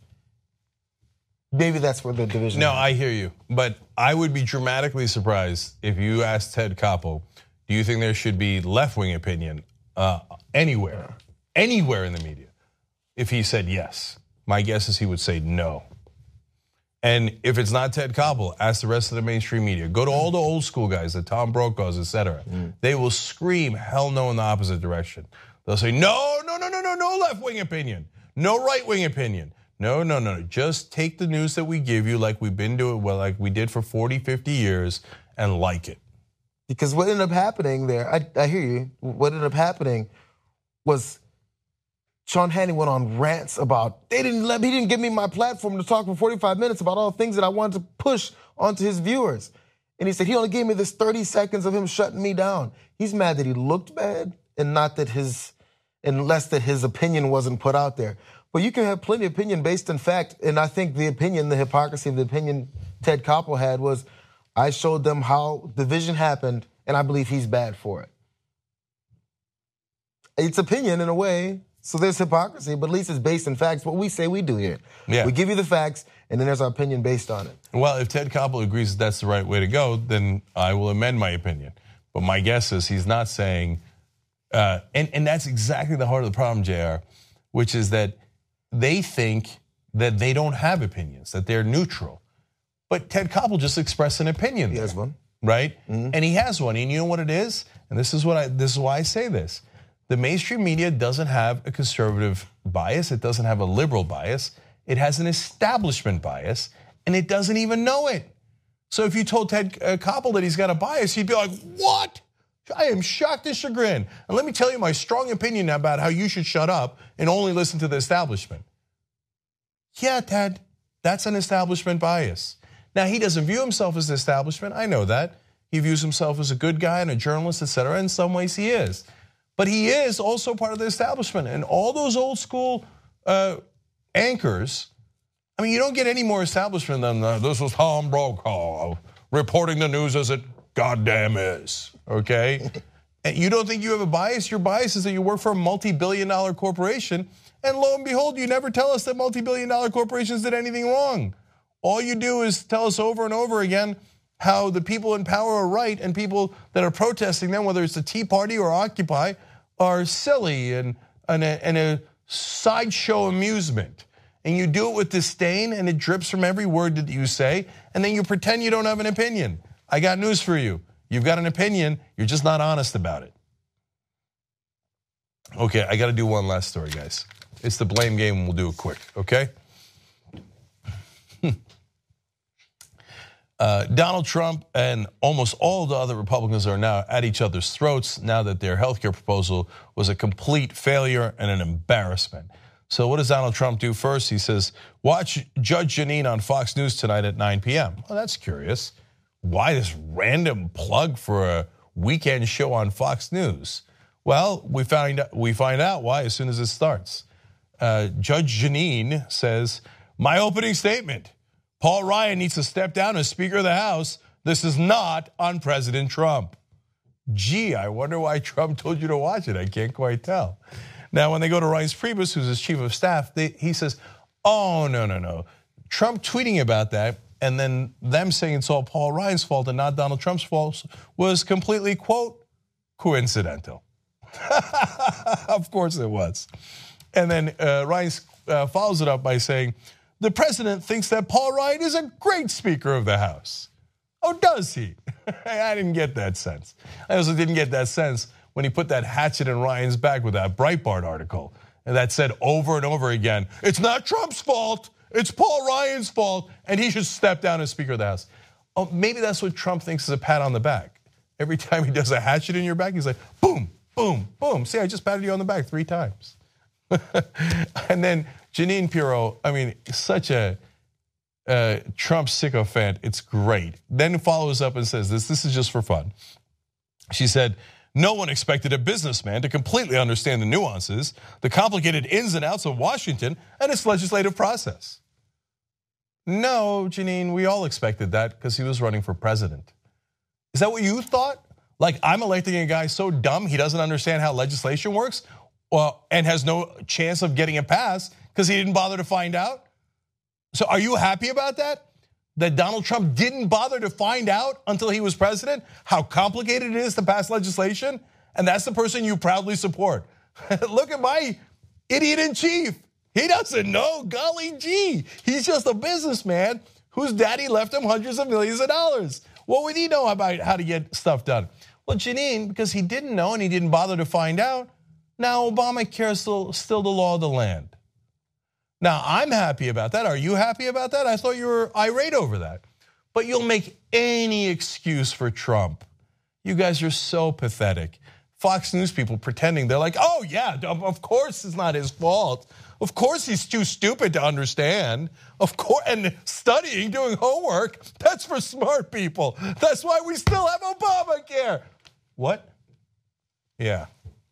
Maybe that's where the division No, is. I hear you. But I would be dramatically surprised if you asked Ted Koppel, do you think there should be left-wing opinion uh, anywhere, anywhere in the media? If he said yes, my guess is he would say no. And if it's not Ted Koppel, ask the rest of the mainstream media. Go to all the old school guys, the Tom Brokaws, et cetera. Mm. They will scream hell no in the opposite direction. They'll say, no, no, no, no, no, no left-wing opinion. No right-wing opinion. No, no, no, just take the news that we give you like we've been doing, well, like we did for forty, fifty years and like it. Because what ended up happening there, I, I hear you, what ended up happening was Sean Hannity went on rants about, they didn't let me, he didn't give me my platform to talk for forty-five minutes about all the things that I wanted to push onto his viewers. And he said he only gave me this thirty seconds of him shutting me down. He's mad that he looked bad and not that his, and less that his opinion wasn't put out there. But you can have plenty of opinion based in fact, and I think the opinion, the hypocrisy of the opinion Ted Koppel had was, I showed them how division happened, and I believe he's bad for it. It's opinion in a way, so there's hypocrisy, but at least it's based in facts. What we say we do here. Yeah. We give you the facts, and then there's our opinion based on it. Well, if Ted Koppel agrees that that's the right way to go, then I will amend my opinion. But my guess is he's not saying, uh, and, and that's exactly the heart of the problem, J R, which is that they think that they don't have opinions, that they're neutral. But Ted Koppel just expressed an opinion. He there, has one. Right? Mm-hmm. And he has one. And you know what it is? And this is what I this is why I say this. The mainstream media doesn't have a conservative bias. It doesn't have a liberal bias. It has an establishment bias, and it doesn't even know it. So if you told Ted Koppel that he's got a bias, he'd be like, what? I am shocked and chagrined. And let me tell you my strong opinion about how you should shut up and only listen to the establishment. Yeah, Ted, that's an establishment bias. Now, he doesn't view himself as the establishment. I know that. He views himself as a good guy and a journalist, et cetera. In some ways, he is. But he is also part of the establishment. And all those old school uh, anchors, I mean, you don't get any more establishment than uh, this was Tom Brokaw reporting the news as it goddamn is, okay? And you don't think you have a bias? Your bias is that you work for a multi-billion dollar corporation, and lo and behold, you never tell us that multi-billion dollar corporations did anything wrong. All you do is tell us over and over again how the people in power are right and people that are protesting them, whether it's the Tea Party or Occupy, are silly and, and, a, and a sideshow amusement. And you do it with disdain, and it drips from every word that you say, and then you pretend you don't have an opinion. I got news for you. You've got an opinion, you're just not honest about it. Okay, I gotta do one last story, guys. It's the blame game, and we'll do it quick, okay? Uh, Donald Trump and almost all the other Republicans are now at each other's throats now that their health care proposal was a complete failure and an embarrassment. So what does Donald Trump do first? He says, watch Judge Jeanine on Fox News tonight at nine p.m. Well, that's curious. Why this random plug for a weekend show on Fox News? Well, we find, we find out why as soon as it starts. Uh, Judge Jeanine says, my opening statement. Paul Ryan needs to step down as Speaker of the House. This is not on President Trump. Gee, I wonder why Trump told you to watch it. I can't quite tell. Now, when they go to Reince Priebus, who's his chief of staff, they, he says, oh, no, no, no. Trump tweeting about that and then them saying it's all Paul Ryan's fault and not Donald Trump's fault was completely, quote, coincidental. Of course it was. And then uh, Reince uh, follows it up by saying, the president thinks that Paul Ryan is a great Speaker of the House. Oh, does he? I didn't get that sense. I also didn't get that sense when he put that hatchet in Ryan's back with that Breitbart article. And that said over and over again, it's not Trump's fault, it's Paul Ryan's fault, and he should step down as Speaker of the House. Oh, maybe that's what Trump thinks is a pat on the back. Every time he does a hatchet in your back, he's like, boom, boom, boom. See, I just patted you on the back three times. And then Jeanine Pirro, I mean, such a uh, Trump sycophant. It's great. Then follows up and says this, this is just for fun. She said, no one expected a businessman to completely understand the nuances, the complicated ins and outs of Washington and its legislative process. No, Jeanine, we all expected that because he was running for president. Is that what you thought? Like I'm electing a guy so dumb he doesn't understand how legislation works? Well, and has no chance of getting it passed because he didn't bother to find out? So are you happy about that? That Donald Trump didn't bother to find out until he was president how complicated it is to pass legislation? And that's the person you proudly support. Look at my idiot in chief. He doesn't know, golly gee. He's just a businessman whose daddy left him hundreds of millions of dollars. What would he know about how to get stuff done? Well, Jeanine, because he didn't know and he didn't bother to find out, now Obamacare is still, still the law of the land. Now, I'm happy about that. Are you happy about that? I thought you were irate over that. But you'll make any excuse for Trump. You guys are so pathetic. Fox News people pretending they're like, oh yeah, of course it's not his fault. Of course he's too stupid to understand. Of course, and studying, doing homework, that's for smart people. That's why we still have Obamacare. What? Yeah.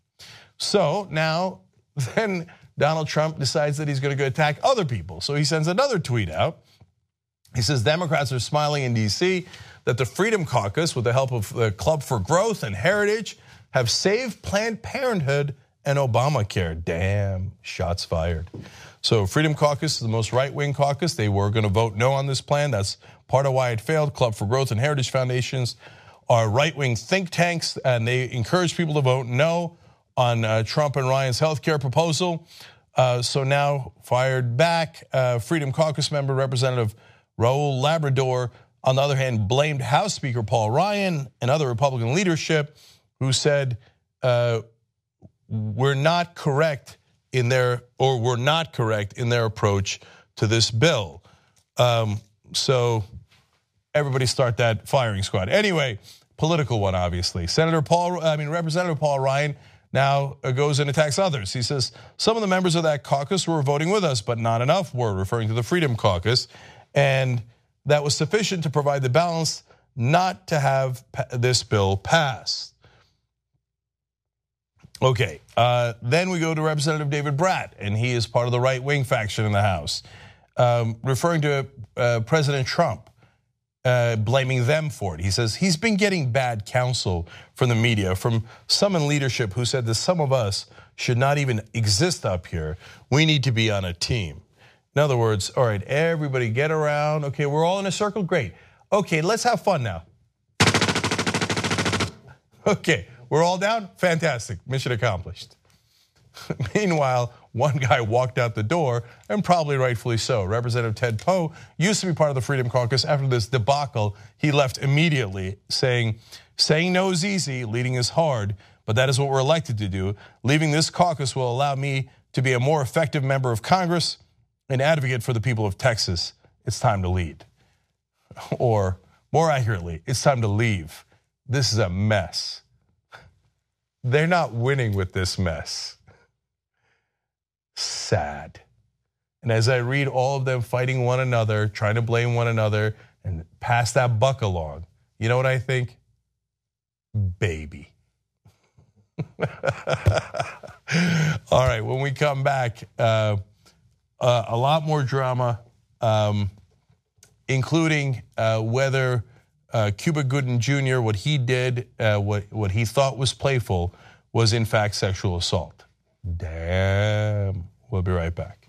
So now, then Donald Trump decides that he's going to go attack other people. So he sends another tweet out. He says Democrats are smiling in D C that the Freedom Caucus, with the help of the Club for Growth and Heritage, have saved Planned Parenthood and Obamacare. Damn, shots fired. So Freedom Caucus is the most right-wing caucus. They were going to vote no on this plan. That's part of why it failed. Club for Growth and Heritage Foundations are right-wing think tanks, and they encourage people to vote no on uh, Trump and Ryan's health care proposal. Uh, so now fired back. Uh, Freedom Caucus member Representative Raul Labrador, on the other hand, blamed House Speaker Paul Ryan and other Republican leadership who said uh, we're not correct in their, or we're not correct in their approach to this bill. Um, so everybody start that firing squad. Anyway, political one, obviously. Senator Paul, I mean, Representative Paul Ryan now goes and attacks others. He says, some of the members of that caucus were voting with us, but not enough were, referring to the Freedom Caucus. And that was sufficient to provide the balance not to have this bill passed. Okay, uh, then we go to Representative David Brat, and he is part of the right-wing faction in the House, um, referring to uh, President Trump. Uh, blaming them for it. He says he's been getting bad counsel from the media, from some in leadership who said that some of us should not even exist up here. We need to be on a team. In other words, all right, everybody get around. Okay, we're all in a circle, great. Okay, let's have fun now. Okay, we're all down, fantastic, mission accomplished. Meanwhile, one guy walked out the door, and probably rightfully so. Representative Ted Poe used to be part of the Freedom Caucus. After this debacle, he left immediately, saying, saying no is easy, leading is hard, but that is what we're elected to do. Leaving this caucus will allow me to be a more effective member of Congress, an advocate for the people of Texas. It's time to lead. Or More accurately, it's time to leave. This is a mess. They're not winning with this mess. Sad. And as I read all of them fighting one another, trying to blame one another, and pass that buck along, you know what I think? Baby. All right, when we come back, uh, uh, a lot more drama, um, including uh, whether uh, Cuba Gooding Junior, what he did, uh, what, what he thought was playful, was in fact sexual assault. Damn. We'll be right back.